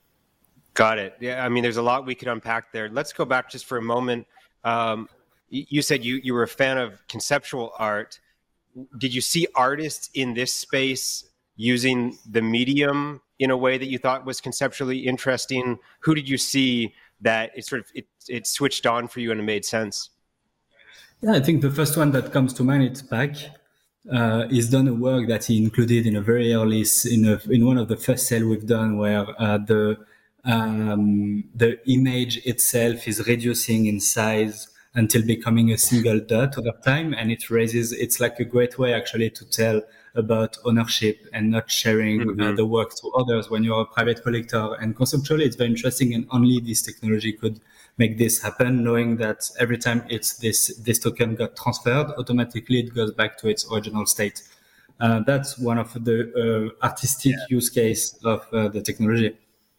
Got it. Yeah, I mean, there's a lot we could unpack there. Let's go back just for a moment. Um, you said you, you were a fan of conceptual art. Did you see artists in this space using the medium in a way that you thought was conceptually interesting? Who did you see that it sort of it, it switched on for you and it made sense? Yeah, I think the first one that comes to mind, it's Pac. Uh, he's done a work that he included in a very early in a, in one of the first sales we've done, where uh, the Um, the image itself is reducing in size until becoming a single dot over time. And it raises, it's like a great way actually to tell about ownership and not sharing mm-hmm. uh, the work to others when you're a private collector. And conceptually, it's very interesting. And only this technology could make this happen, knowing that every time it's this, this token got transferred, automatically it goes back to its original state. Uh, that's one of the uh, artistic yeah. use case of uh, the technology.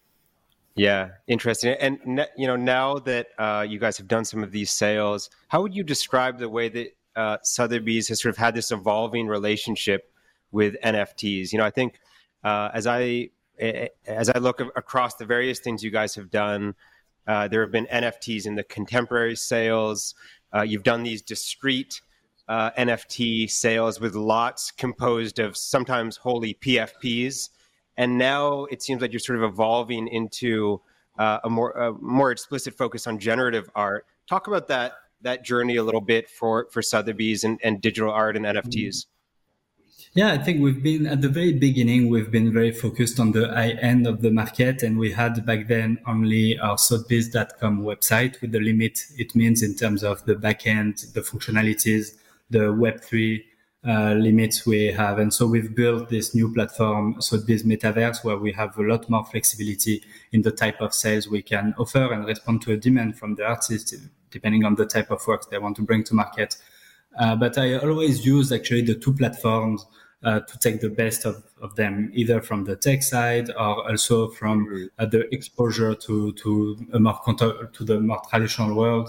Yeah, interesting. And, you know, now that uh, you guys have done some of these sales, how would you describe the way that uh, Sotheby's has sort of had this evolving relationship with N F Ts? You know, I think uh, as I as I look across the various things you guys have done, uh, there have been N F Ts in the contemporary sales. Uh, you've done these discrete uh, N F T sales with lots composed of sometimes wholly P F Ps. And now it seems like you're sort of evolving into uh, a more a more explicit focus on generative art. Talk about that that journey a little bit for, for Sotheby's and, and digital art and N F Ts. Yeah, I think we've been at the very beginning, we've been very focused on the high end of the market. And we had back then only our Sotheby's dot com website with the limit it means in terms of the back end, the functionalities, the Web three Uh, limits we have. And so we've built this new platform, Sotheby's Metaverse, where we have a lot more flexibility in the type of sales we can offer and respond to a demand from the artists, depending on the type of works they want to bring to market. Uh, but I always use actually the two platforms uh, to take the best of, of them, either from the tech side or also from uh, the exposure to, to a more to the more traditional world.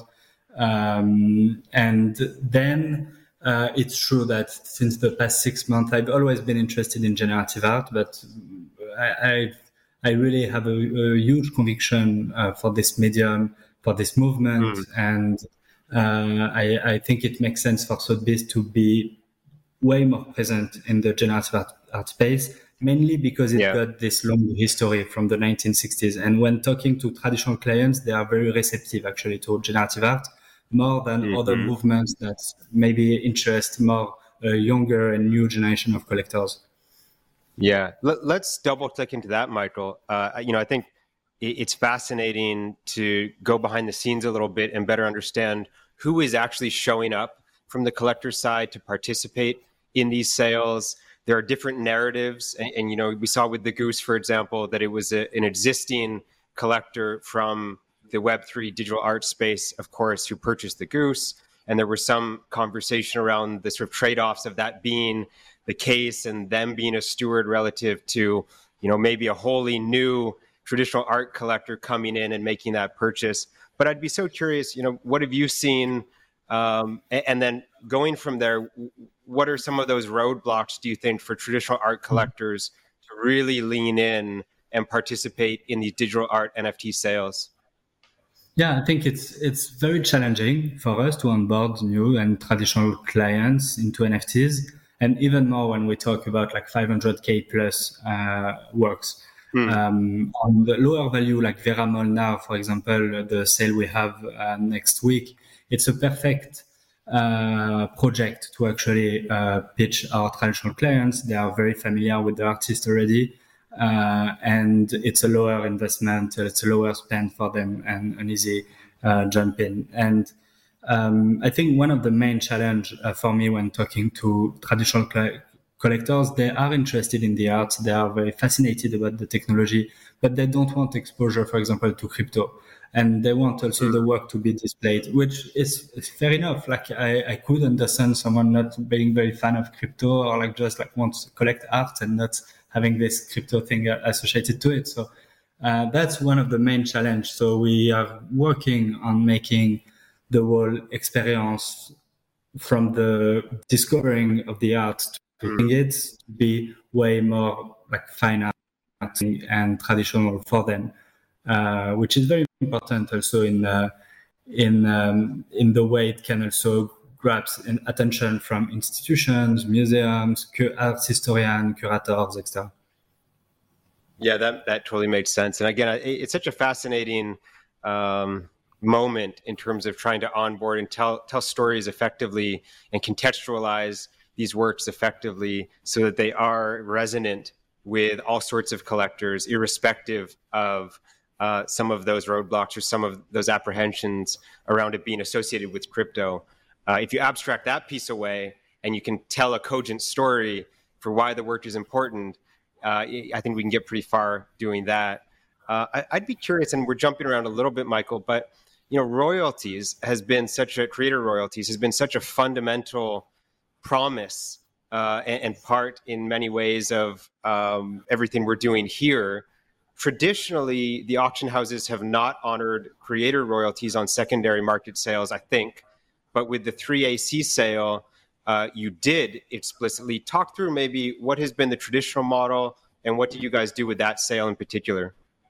Um, and then Uh, it's true that since the past six months, I've always been interested in generative art, but I I, I really have a, a huge conviction uh, for this medium, for this movement, mm. and uh, I, I think it makes sense for Sotheby's to be way more present in the generative art, art space, mainly because it yeah. got this long history from the nineteen sixties. And when talking to traditional clients, they are very receptive actually to generative art, more than mm-hmm. other movements that maybe interest more uh, younger and new generation of collectors. Yeah, Let, let's double click into that, Michael. Uh, you know, I think it's fascinating to go behind the scenes a little bit and better understand who is actually showing up from the collector side to participate in these sales. There are different narratives. And, and you know, we saw with the Goose, for example, that it was a, an existing collector from the Web three digital art space, of course, who purchased the Goose. And there was some conversation around the sort of trade-offs of that being the case and them being a steward relative to, you know, maybe a wholly new traditional art collector coming in and making that purchase. But I'd be so curious, you know, what have you seen? Um, and, and then going from there, what are some of those roadblocks, do you think, for traditional art collectors to really lean in and participate in these digital art N F T sales? Yeah, I think it's it's very challenging for us to onboard new and traditional clients into N F Ts, and even more when we talk about like five hundred K plus uh, works. Mm. Um, on the lower value, like Vera Molnar, for example, the sale we have uh, next week, it's a perfect uh, project to actually uh, pitch our traditional clients. They are very familiar with the artist already. Uh, and it's a lower investment, it's a lower spend for them, and an easy uh, jump in. And um, I think one of the main challenge uh, for me when talking to traditional cl- collectors, they are interested in the art, they are very fascinated about the technology, but they don't want exposure, for example, to crypto. And they want also the work to be displayed, which is, is fair enough. Like I, I could understand someone not being very fan of crypto, or like just like wants to collect art and not having this crypto thing associated to it. So uh, that's one of the main challenges. So we are working on making the whole experience from the discovering of the art to mm. it to be way more like fine art and traditional for them, uh, which is very important also in uh, in um, in the way it can also grabs attention from institutions, museums, art historians, curators, et cetera. Yeah, that, that totally makes sense. And again, it's such a fascinating um, moment in terms of trying to onboard and tell tell stories effectively and contextualize these works effectively so that they are resonant with all sorts of collectors, irrespective of uh, some of those roadblocks or some of those apprehensions around it being associated with crypto. Uh, if you abstract that piece away and you can tell a cogent story for why the work is important, uh, I think we can get pretty far doing that. Uh, I, I'd be curious, and we're jumping around a little bit, Michael, but you know, royalties has been such a creator royalties has been such a fundamental promise uh, and, and part in many ways of um, everything we're doing here. Traditionally, the auction houses have not honored creator royalties on secondary market sales, I think. But with the three A C sale, uh, you did explicitly talk through maybe what has been the traditional model and what did you guys do with that sale in particular?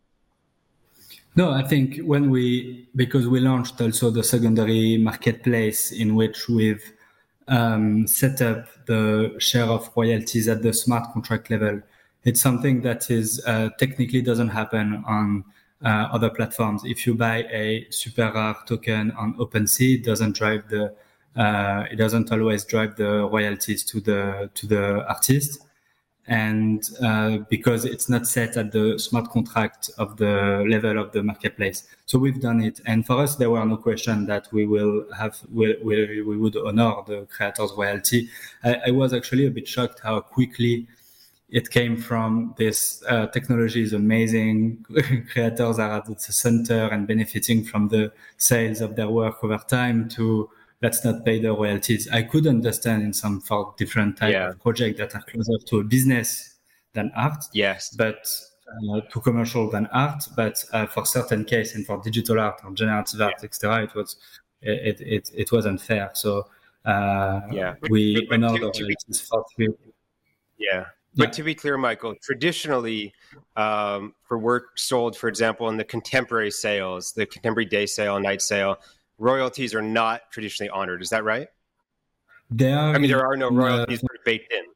No, I think when we, because we launched also the secondary marketplace in which we've um, set up the share of royalties at the smart contract level. It's something that is uh, technically doesn't happen on Uh, other platforms. If you buy a super rare token on OpenSea, it doesn't drive the, uh, it doesn't always drive the royalties to the to the artist, and uh, because it's not set at the smart contract of the level of the marketplace. So we've done it, and for us, there were no question that we will have we we, we would honor the creator's royalty. I, I was actually a bit shocked how quickly it came from this uh, technology is amazing. Creators are at the center and benefiting from the sales of their work over time to let's not pay the royalties. I could understand in some for different type yeah. of projects that are closer to a business than art. Yes. But uh, to commercial than art. But uh, for certain case and for digital art or generative art, yeah. et cetera, it was it it it wasn't fair. So uh, yeah, we honor the royalties for free. Yeah. But to be clear, Michael, traditionally, um, for work sold, for example, in the contemporary sales, the contemporary day sale, night sale, royalties are not traditionally honored. Is that right? There are, I mean, there are no royalties uh, baked in.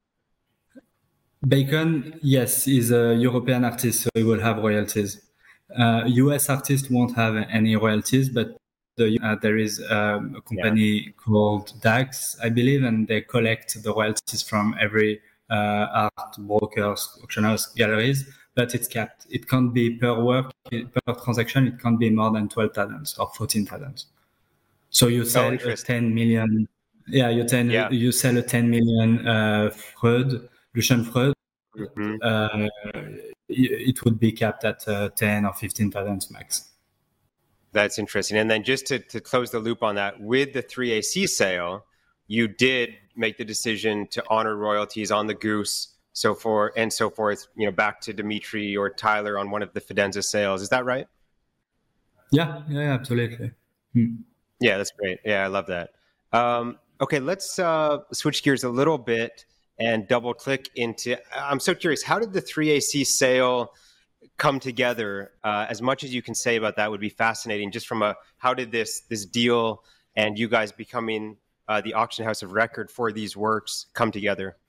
Bacon, yes, is a European artist, so he will have royalties. Uh, U S artists won't have any royalties, but the, uh, there is um, a company yeah. called DAX, I believe, and they collect the royalties from every Uh, art brokers, auctioneers, galleries, but it's capped. It can't be per work, per transaction. It can't be more than twelve talents or fourteen talents. So you sell oh, a ten million Yeah, you ten, Yeah. you sell a ten million uh, Freud, Lucian Freud. Mm-hmm. Uh, it would be capped at uh, ten or fifteen patents max. That's interesting. And then just to, to close the loop on that, with the three A C sale, you did make the decision to honor royalties on the Goose, so forth and so forth. You know, back to Dimitri or Tyler on one of the Fidenza sales. Is that right? Yeah, yeah, absolutely. Hmm. Yeah, that's great. Yeah, I love that. Um, okay, let's uh, switch gears a little bit and double click into. I'm so curious. How did the three A C sale come together? Uh, as much as you can say about that would be fascinating. Just from a how did this this deal and you guys becoming uh, the auction house of record for these works come together?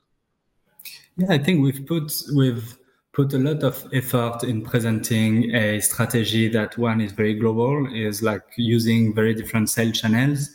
Yeah, I think we've put we've put a lot of effort in presenting a strategy that one is very global, is like using very different sales channels,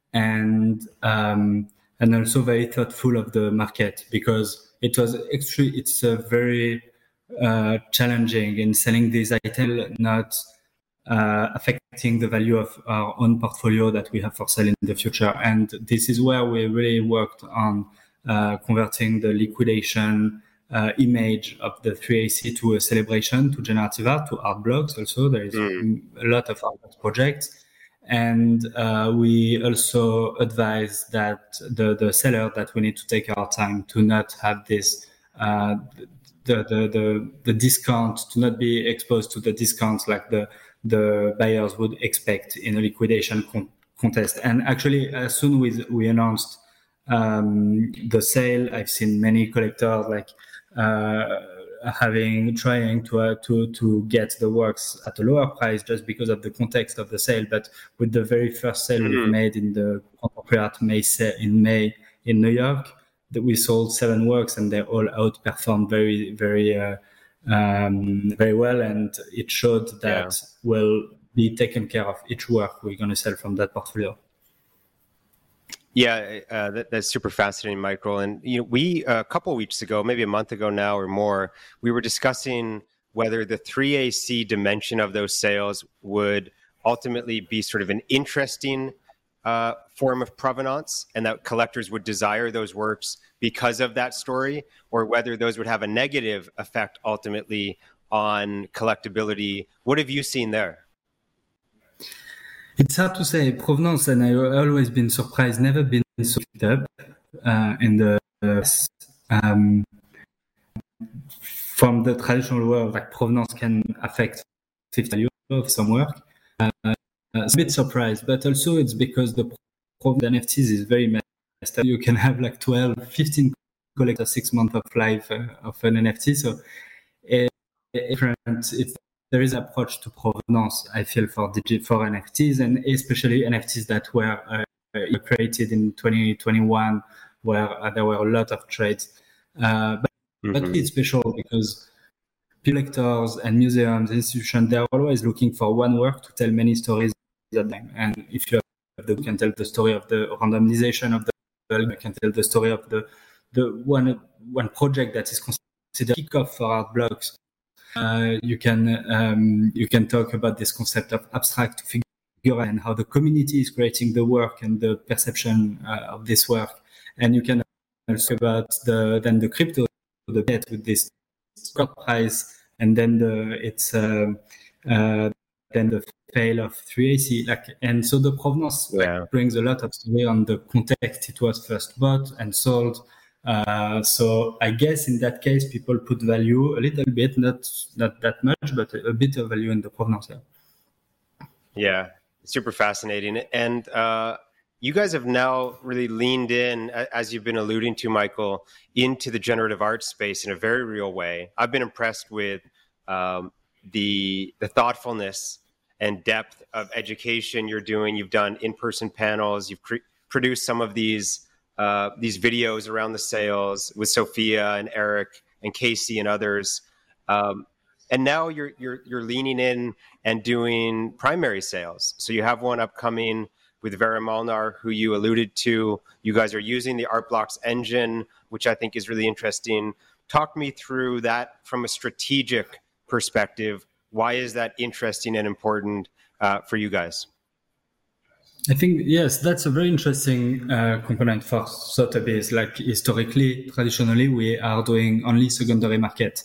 and um, and also very thoughtful of the market, because it was extreme. It's a very uh, challenging in selling these items, not uh, affecting the value of our own portfolio that we have for sale in the future. And this is where we really worked on uh, converting the liquidation uh, image of the three A C to a celebration, to generative art, to art blocks. Also, there is mm. a lot of art projects. And uh, we also advise that the, the seller that we need to take our time to not have this, uh, the, the, the, the discount, to not be exposed to the discounts like the, the buyers would expect in a liquidation con- contest. And actually, as soon as we announced um, the sale, I've seen many collectors like uh, having trying to uh, to to get the works at a lower price just because of the context of the sale. But with the very first sale mm-hmm. we made in the Contemporary Art May in May in New York, that we sold seven works and they all outperformed very very uh, um, very well, and it showed that yeah. we'll be taken care of each work we're going to sell from that portfolio. Yeah, uh, that, that's super fascinating, Michael. And you know, we uh, a couple of weeks ago, maybe a month ago now or more, we were discussing whether the three A C dimension of those sales would ultimately be sort of an interesting uh, form of provenance, and that collectors would desire those works because of that story, or whether those would have a negative effect ultimately on collectability. What have you seen there? It's hard to say. Provenance, and I've always been surprised, never been so picked up uh, in the uh, um, from the traditional world. Like provenance can affect fifty value of some work. Uh, it's a bit surprised, but also it's because the provenance N F Ts is very messed up. You can have like twelve, fifteen collectors six months of life uh, of an N F T. So it, it, it's there is an approach to provenance, I feel, for digi- for N F Ts, and especially N F Ts that were uh, created in twenty twenty-one, where uh, there were a lot of trades. Uh, but, mm-hmm. but it's special because collectors and museums, institutions, they're always looking for one work to tell many stories at a time. And if you have the, you can tell the story of the randomization of the, you can tell the story of the the one one project that is considered kickoff for art blocks. Uh, you can um, you can talk about this concept of abstract figure and how the community is creating the work and the perception uh, of this work. And you can also about the then the crypto, the bet with this stock price, and then the it's uh, uh, then the fail of three A C. Like, and so the provenance yeah. like, brings a lot of story on the context it was first bought and sold. Uh, so I guess in that case, people put value a little bit, not not that much, but a, a bit of value in the provenance. Yeah, yeah, super fascinating. And uh, you guys have now really leaned in, as you've been alluding to, Michael, into the generative art space in a very real way. I've been impressed with um, the the thoughtfulness and depth of education you're doing. You've done in-person panels. You've cre- produced some of these. Uh, these videos around the sales with Sophia and Eric and Casey and others, um, and now you're you're you're leaning in and doing primary sales. So you have one upcoming with Vera Molnar, who you alluded to. You guys are using the Artblocks engine, which I think is really interesting. Talk me through that from a strategic perspective. Why is that interesting and important uh, for you guys? I think, yes, that's a very interesting uh, component for Sotheby's. Like historically, traditionally, we are doing only secondary market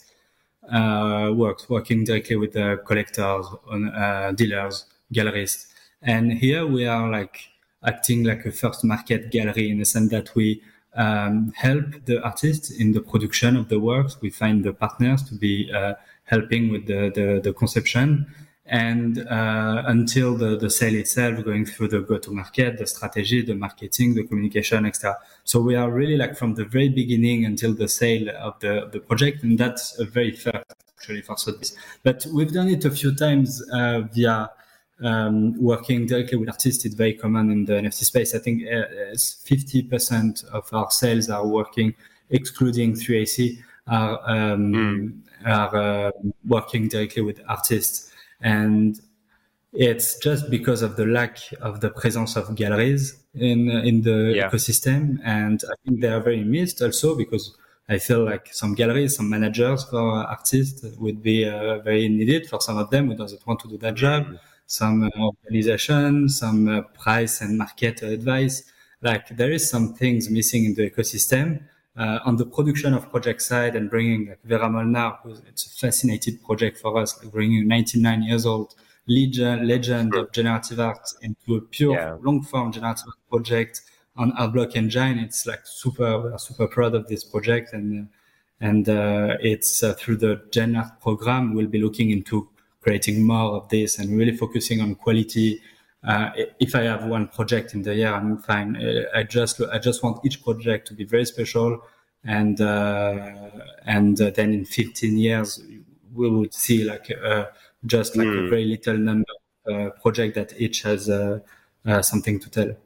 uh, work, working directly with the collectors, uh, dealers, gallerists. And here we are like acting like a first market gallery in the sense that we um, help the artists in the production of the works. We find the partners to be uh, helping with the, the, the conception. And uh, until the, the sale itself, going through the go-to-market, the strategy, the marketing, the communication, et cetera. So we are really like from the very beginning until the sale of the, the project, and that's a very first actually for Sotheby's. But we've done it a few times uh, via um, working directly with artists. It's very common in the N F T space. I think uh, fifty percent of our sales are working, excluding three A C, are, um, mm. are uh, working directly with artists. And it's just because of the lack of the presence of galleries in in the yeah. ecosystem. And I think they are very missed also because I feel like some galleries, some managers for artists would be uh, very needed for some of them who doesn't want to do that job. Mm-hmm. Some uh, organization, some uh, price and market advice. Like there is some things missing in the ecosystem. Uh, on the production of project side and bringing like Vera Molnar, it's a fascinating project for us, like bringing a ninety-nine years old legend, legend of generative art into a pure yeah. long form generative art project on Artblock Engine. It's like super, we're super proud of this project. And, and, uh, it's uh, through the Gen Art program, we'll be looking into creating more of this and really focusing on quality. Uh, if I have one project in the year, I'm fine. I just, I just want each project to be very special. And, uh, and uh, then in fifteen years, we would see like, uh, just like mm. a very little number of uh, project that each has, uh, uh, something to tell.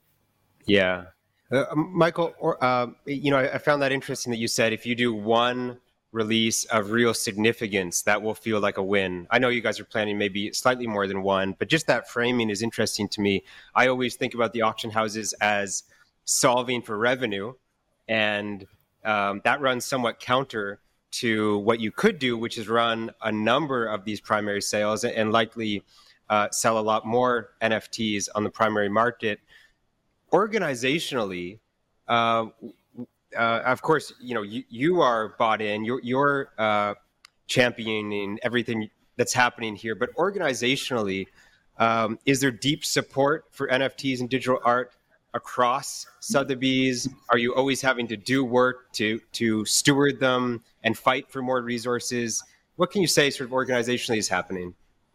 Yeah. Uh, Michael, or, uh, you know, I, I found that interesting that you said, if you do one release of real significance, that will feel like a win. I know you guys are planning maybe slightly more than one, but just that framing is interesting to me. I always think about the auction houses as solving for revenue, and um, that runs somewhat counter to what you could do, which is run a number of these primary sales and likely uh, sell a lot more N F Ts on the primary market. Organizationally, uh, Uh, of course, you know, you, you are bought in, you're, you're uh, championing everything that's happening here. But organizationally, um, is there deep support for N F Ts and digital art across Sotheby's? Are you always having to do work to, to steward them and fight for more resources? What can you say sort of organizationally is happening?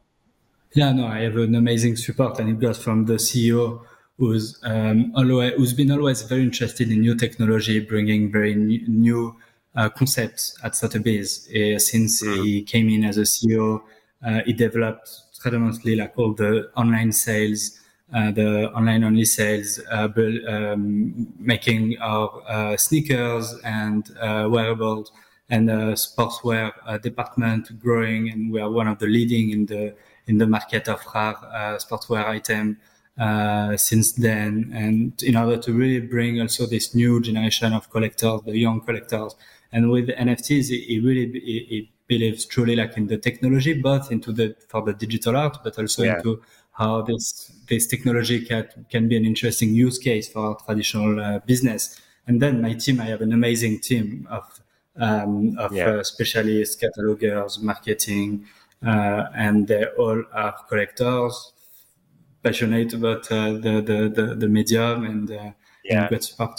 Yeah, no, I have an amazing support, and it goes from the C E O who's um, always, who's been always very interested in new technology, bringing very new, new uh, concepts at Sotheby's. Uh, since mm. he came in as a C E O, uh, he developed tremendously like all the online sales, uh, the online only sales, uh, build, um, making our uh, sneakers and uh, wearables and uh, sportswear uh, department growing, and we are one of the leading in the in the market of rare uh, sportswear item. Uh, since then, and in order to really bring also this new generation of collectors, the young collectors, and with N F Ts, he, he really he, he believes truly like in the technology, both into the for the digital art, but also yeah. into how this this technology can can be an interesting use case for our traditional uh, business. And then my team, I have an amazing team of um, of yeah. uh, specialists, catalogers, marketing, uh, and they all are collectors, passionate about uh, the, the, the, the medium and, uh, yeah. and good support.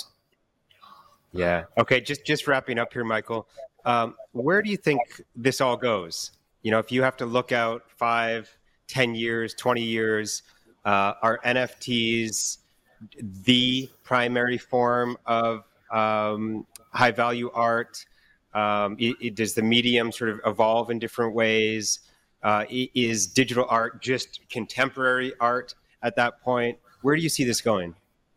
Yeah. Okay. Just, just wrapping up here, Michael, um, where do you think this all goes? You know, if you have to look out five, ten years, twenty years, uh, are N F Ts the primary form of um, high value art? Um, it, it, does the medium sort of evolve in different ways? Uh, is digital art just contemporary art at that point? Where do you see this going?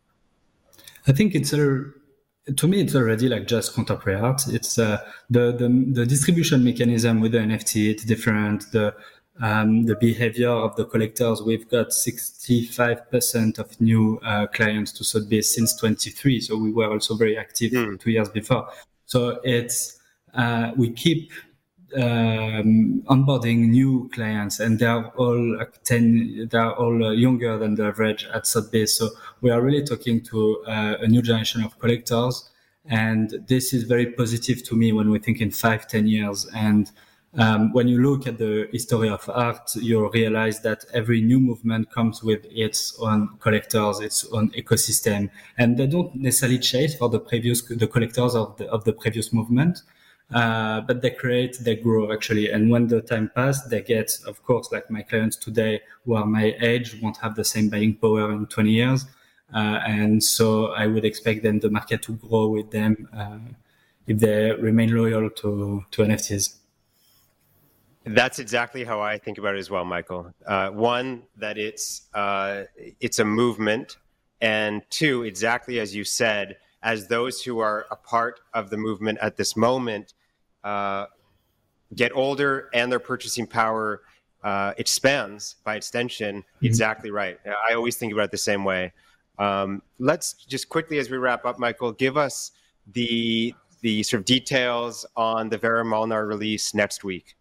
I think it's a, to me, it's already like just contemporary art. It's uh, the, the the distribution mechanism with the N F T. It's different. The um, the behavior of the collectors. We've got sixty-five percent of new uh, clients to Sotheby's since twenty-three. So we were also very active mm. two years before. So it's uh, we keep um, onboarding new clients, and they are all like ten, they are all uh, younger than the average at Sotheby's. So we are really talking to uh, a new generation of collectors, and this is very positive to me when we think in five, ten years. And um, when you look at the history of art, you realize that every new movement comes with its own collectors, its own ecosystem, and they don't necessarily chase for the previous the collectors of the of the previous movement. Uh, but they create, they grow actually. And when the time passes, they get, of course, like my clients today who are my age won't have the same buying power in twenty years. Uh, and so I would expect then the market to grow with them uh, if they remain loyal to, to N F Ts. That's exactly how I think about it as well, Michael. Uh, one, that it's uh, it's a movement. And two, exactly as you said, as those who are a part of the movement at this moment uh, get older and their purchasing power uh, expands by extension, mm-hmm. Exactly right. I always think about it the same way. Um, let's just quickly, as we wrap up, Michael, give us the the sort of details on the Vera Molnar release next week.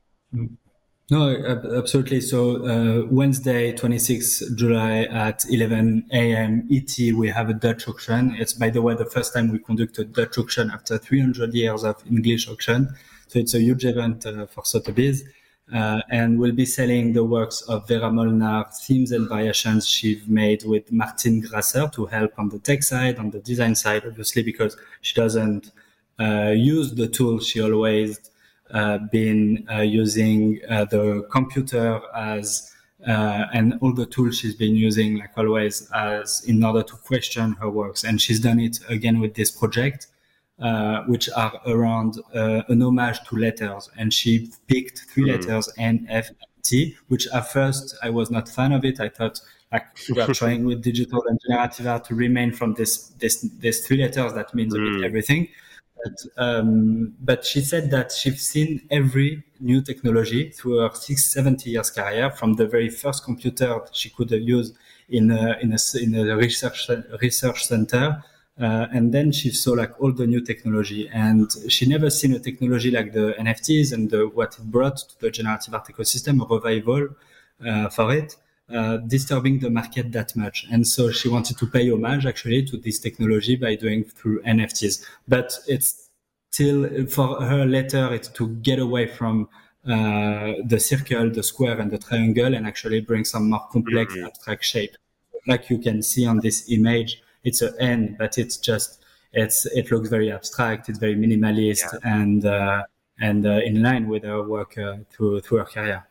No, absolutely. So uh, Wednesday, twenty-sixth of July at eleven a.m. E T, we have a Dutch auction. It's, by the way, the first time we conduct a Dutch auction after three hundred years of English auction. So it's a huge event uh, for Sotheby's. Uh, and we'll be selling the works of Vera Molnar, themes and variations she's made with Martine Grasser to help on the tech side, on the design side, obviously, because she doesn't uh, use the tool she always Uh, been uh, using uh, the computer as uh, and all the tools she's been using, like always, as in order to question her works. And she's done it again with this project, uh, which are around uh, an homage to letters. And she picked three mm. letters, N, F, T, which at first I was not fan of it. I thought like we are trying with digital and generative art to remain from this this this three letters that means mm. a bit everything. But, um, but she said that she's seen every new technology through her six, seventy years career, from the very first computer she could use in a, in a, in a research, research center. Uh, and then she saw like all the new technology, and she never seen a technology like the N F Ts and the, what it brought to the generative art ecosystem, a revival uh, for it. Uh, disturbing the market that much. And so she wanted to pay homage actually to this technology by doing through N F Ts. But it's still, for her later, it's to get away from uh, the circle, the square and the triangle, and actually bring some more complex mm-hmm. abstract shape. Like you can see on this image, it's an N, but it's just, it's it looks very abstract, it's very minimalist, yeah. and uh, and uh, in line with her work uh, through through her career.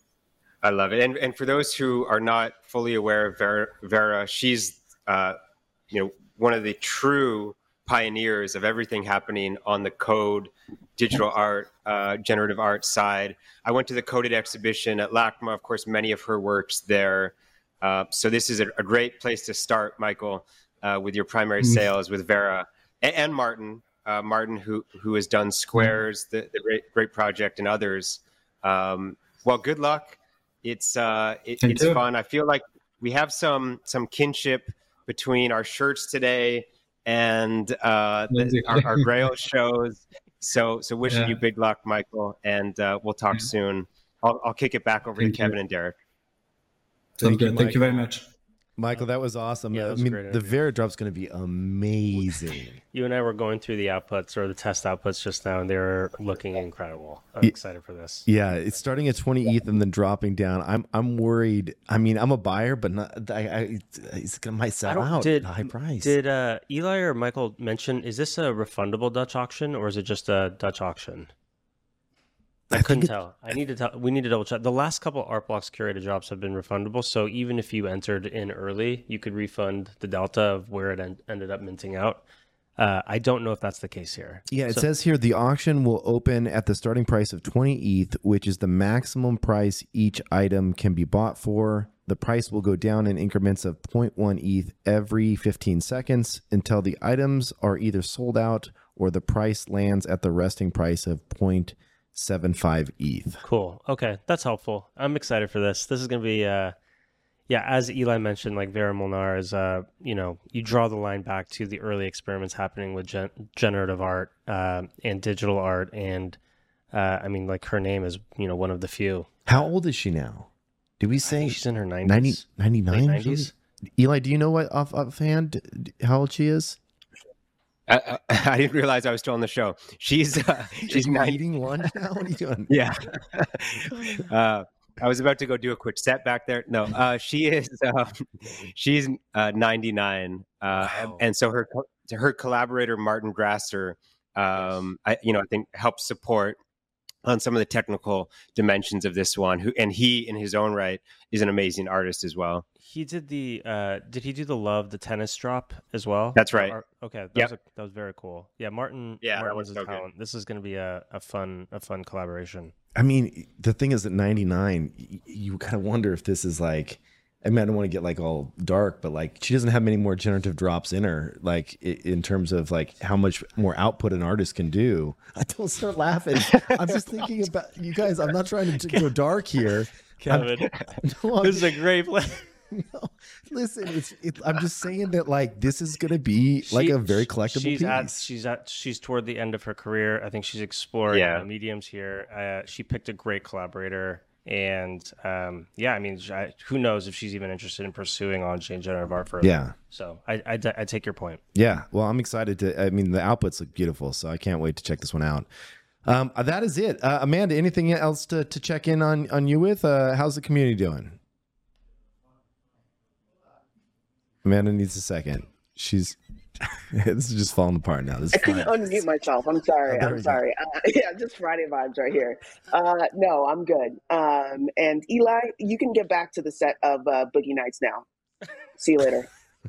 I love it. And and for those who are not fully aware of Vera, Vera she's uh, you know one of the true pioneers of everything happening on the code, digital art, uh, generative art side. I went to the Coded exhibition at LACMA, of course, many of her works there. Uh, so this is a, a great place to start, Michael, uh, with your primary mm-hmm. sales with Vera and, and Martin, uh, Martin who who has done Squares, the, the great great project, and others. Um, well, good luck. It's uh, it, it's you. fun. I feel like we have some some kinship between our shirts today and uh, the, our, our Grail shows. So so wishing yeah. you big luck, Michael, and uh, we'll talk yeah. soon. I'll, I'll kick it back over Thank to Kevin you. and Derek. Thank, you, Thank you very much. Michael, that was awesome. Yeah, that was I mean, great the Vera drop's going to be amazing. You and I were going through the outputs or the test outputs just now, and they're looking incredible. I'm excited for this. Yeah, it's starting at twenty E T H and then dropping down. I'm I'm worried. I mean, I'm a buyer, but not. I, I it's going to might sell out did, at a high price. Did uh, Eli or Michael mention? Is this a refundable Dutch auction or is it just a Dutch auction? I, I couldn't tell. I need to tell. We need to double check. The last couple Art Blocks curated drops have been refundable, so even if you entered in early, you could refund the delta of where it en- ended up minting out. Uh, I don't know if that's the case here. Yeah, it so, says here the auction will open at the starting price of twenty E T H, which is the maximum price each item can be bought for. The price will go down in increments of zero point one E T H every fifteen seconds until the items are either sold out or the price lands at the resting price of zero point seven five E T H. Cool. Okay, that's helpful. I'm excited for this. This is going to be, uh, yeah, as Eli mentioned, like Vera Molnar is, uh, you know, you draw the line back to the early experiments happening with gen- generative art uh, and digital art and Uh, I mean, like her name is, you know, one of the few. How old is she now? Did we say she's in her nineties? ninety, ninety-nine? nineties? Eli, do you know what off offhand how old she is? I, I, I didn't realize I was still on the show. She's uh, she's nine- eating lunch now. What are you doing? Yeah. uh, I was about to go do a quick set back there. No, uh, she is uh, she's uh, ninety-nine, uh, wow. and so her her collaborator Martin Grasser, um, I, you know, I think helped support on some of the technical dimensions of this one. Who and he, in his own right, is an amazing artist as well. He did the. Uh, did he do the Love, the tennis drop as well? That's right. Or, okay, that, yep. was a, that was very cool. Yeah, Martin. Yeah, Martin that was a so talent. good. This is going to be a, a fun a fun collaboration. I mean, the thing is, at ninety-nine, you, you kind of wonder if this is like. I mean, I don't want to get like all dark, but like she doesn't have many more generative drops in her, like in terms of like how much more output an artist can do. I don't start laughing. I'm just thinking about you guys. I'm not trying to go dark here, Kevin. I'm, no, I'm, this is a great play. No, listen, it's. It, I'm just saying that like this is gonna be like She- a very collectible she's piece. At, she's at. She's toward the end of her career. I think she's exploring Yeah. uh, mediums here. Uh, she picked a great collaborator, and um, yeah, I mean, I, who knows if she's even interested in pursuing on-chain generative art further. Yeah. So I, I, I take your point. Yeah, well, I'm excited to. I mean, the outputs look beautiful, so I can't wait to check this one out. Um, that is it, uh, Amanda. Anything else to, to check in on on you with? Uh, how's the community doing? Amanda needs a second. She's this is just falling apart now. This I is couldn't fine. unmute myself. I'm sorry. Oh, there we I'm go. sorry. Uh, yeah, just Friday vibes right here. Uh, no, I'm good. Um, and Eli, you can get back to the set of uh, Boogie Nights now. See you later.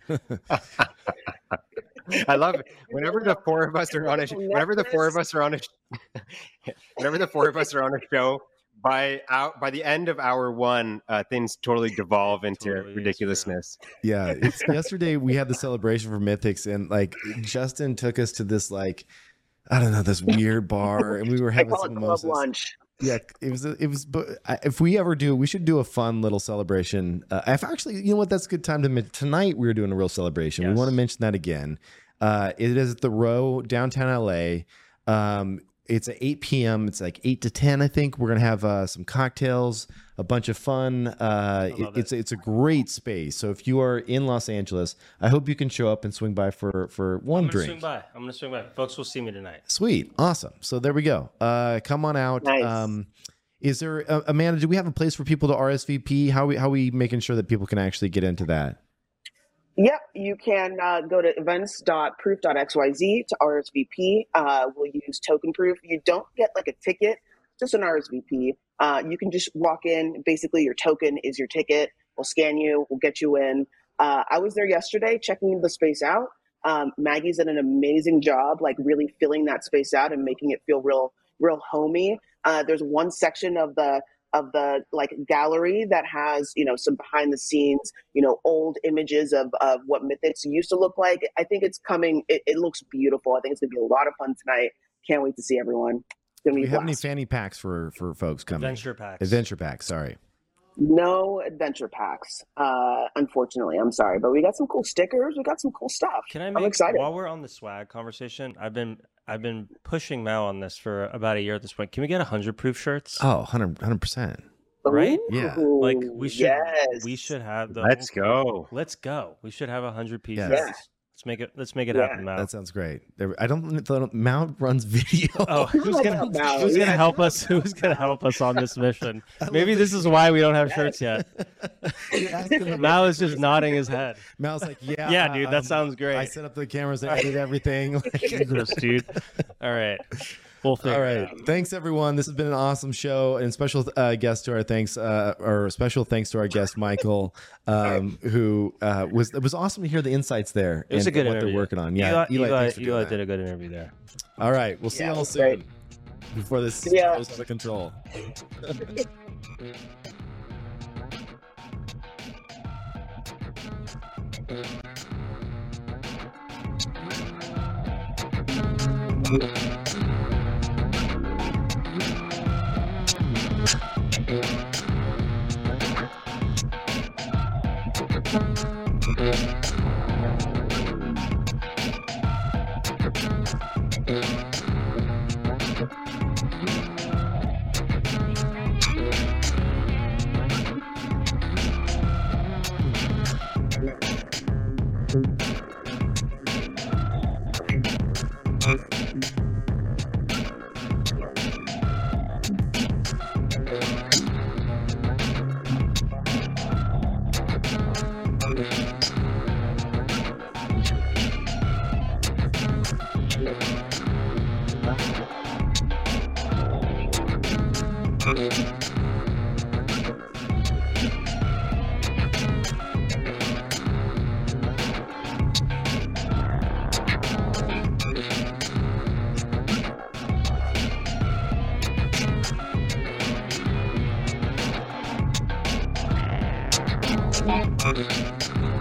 I love it. Whenever the four of us are on a, whenever the four of us are on a, whenever the four of us are on a show, by out by the end of hour one, uh, things totally devolve into Totally is, ridiculousness. Yeah, it's yesterday we had the celebration for Mythics, and like Justin took us to this like I don't know this weird bar, and we were I having call some it club mimosas. lunch. Yeah, it was. It was. But I- if we ever do, we should do a fun little celebration. Uh, if actually, you know what? That's a good time to mention. Tonight we're doing a real celebration. We Yes. want to mention that again. Uh, it is at the Row, downtown L A. Um, it's at eight p.m. It's like eight to ten, I think. We're gonna have uh, some cocktails, a bunch of fun. Uh, it- love it's it's a great space. So if you are in Los Angeles, I hope you can show up and swing by for for one I'm gonna drink. swing by. I'm gonna swing by. Folks will see me tonight. Sweet, awesome. So there we go. Uh, come on out. Nice. Um, is there uh, Amanda? Do we have a place for people to R S V P? How we how we making sure that people can actually get into that? Yep, you can uh, go to events dot proof dot x y z to R S V P. Uh, we'll use token proof. You don't get like a ticket, just an R S V P. Uh, you can just walk in. Basically, your token is your ticket. We'll scan you. We'll get you in. Uh, I was there yesterday checking the space out. Um, Maggie's done an amazing job, like really filling that space out and making it feel real, real homey. Uh, there's one section of the of the like gallery that has, you know, some behind the scenes, you know, old images of, of what Mythics used to look like. I think it's coming. It, it looks beautiful. I think it's gonna be a lot of fun tonight. Can't wait to see everyone. It's gonna Do be we a have any blast. fanny packs for for folks coming? Adventure packs. Adventure packs. Sorry. No adventure packs, uh, unfortunately. I'm sorry, but we got some cool stickers. We got some cool stuff. Can I I'm make excited. while we're on the swag conversation? I've been I've been pushing Mel on this for about a year at this point. Can we get a hundred proof shirts? Oh, one hundred percent. Right? Yeah. Ooh, Like we should yes. we should have the Let's go. Let's go. We should have a hundred pieces. Yes. Yeah. Let's make it let's make it Yeah. happen, Mel. That sounds great. There, I don't. don't Mount runs video. Oh, who's gonna Mel, who's gonna yeah. help us? Who's gonna help us on this mission? Maybe this is why we don't have shirts yet. You're asking him Mal about is just pictures. nodding his head. Mal's like, yeah, Yeah, dude, that um, sounds great. I set up the cameras and edit everything. Jesus, dude. All right, we'll figure All it right. out. Thanks, everyone. This has been an awesome show, and special uh, guest to our thanks, uh, or special thanks to our guest Michael, um, who uh, was it was awesome to hear the insights there. It was and a good what interview. they're working on. Yeah, Eli, Eli, thanks for doing Eli that. did a good interview there. All right, we'll see Yeah, you all it was soon great. before this Yeah. goes out of control. Thank you. Thank you.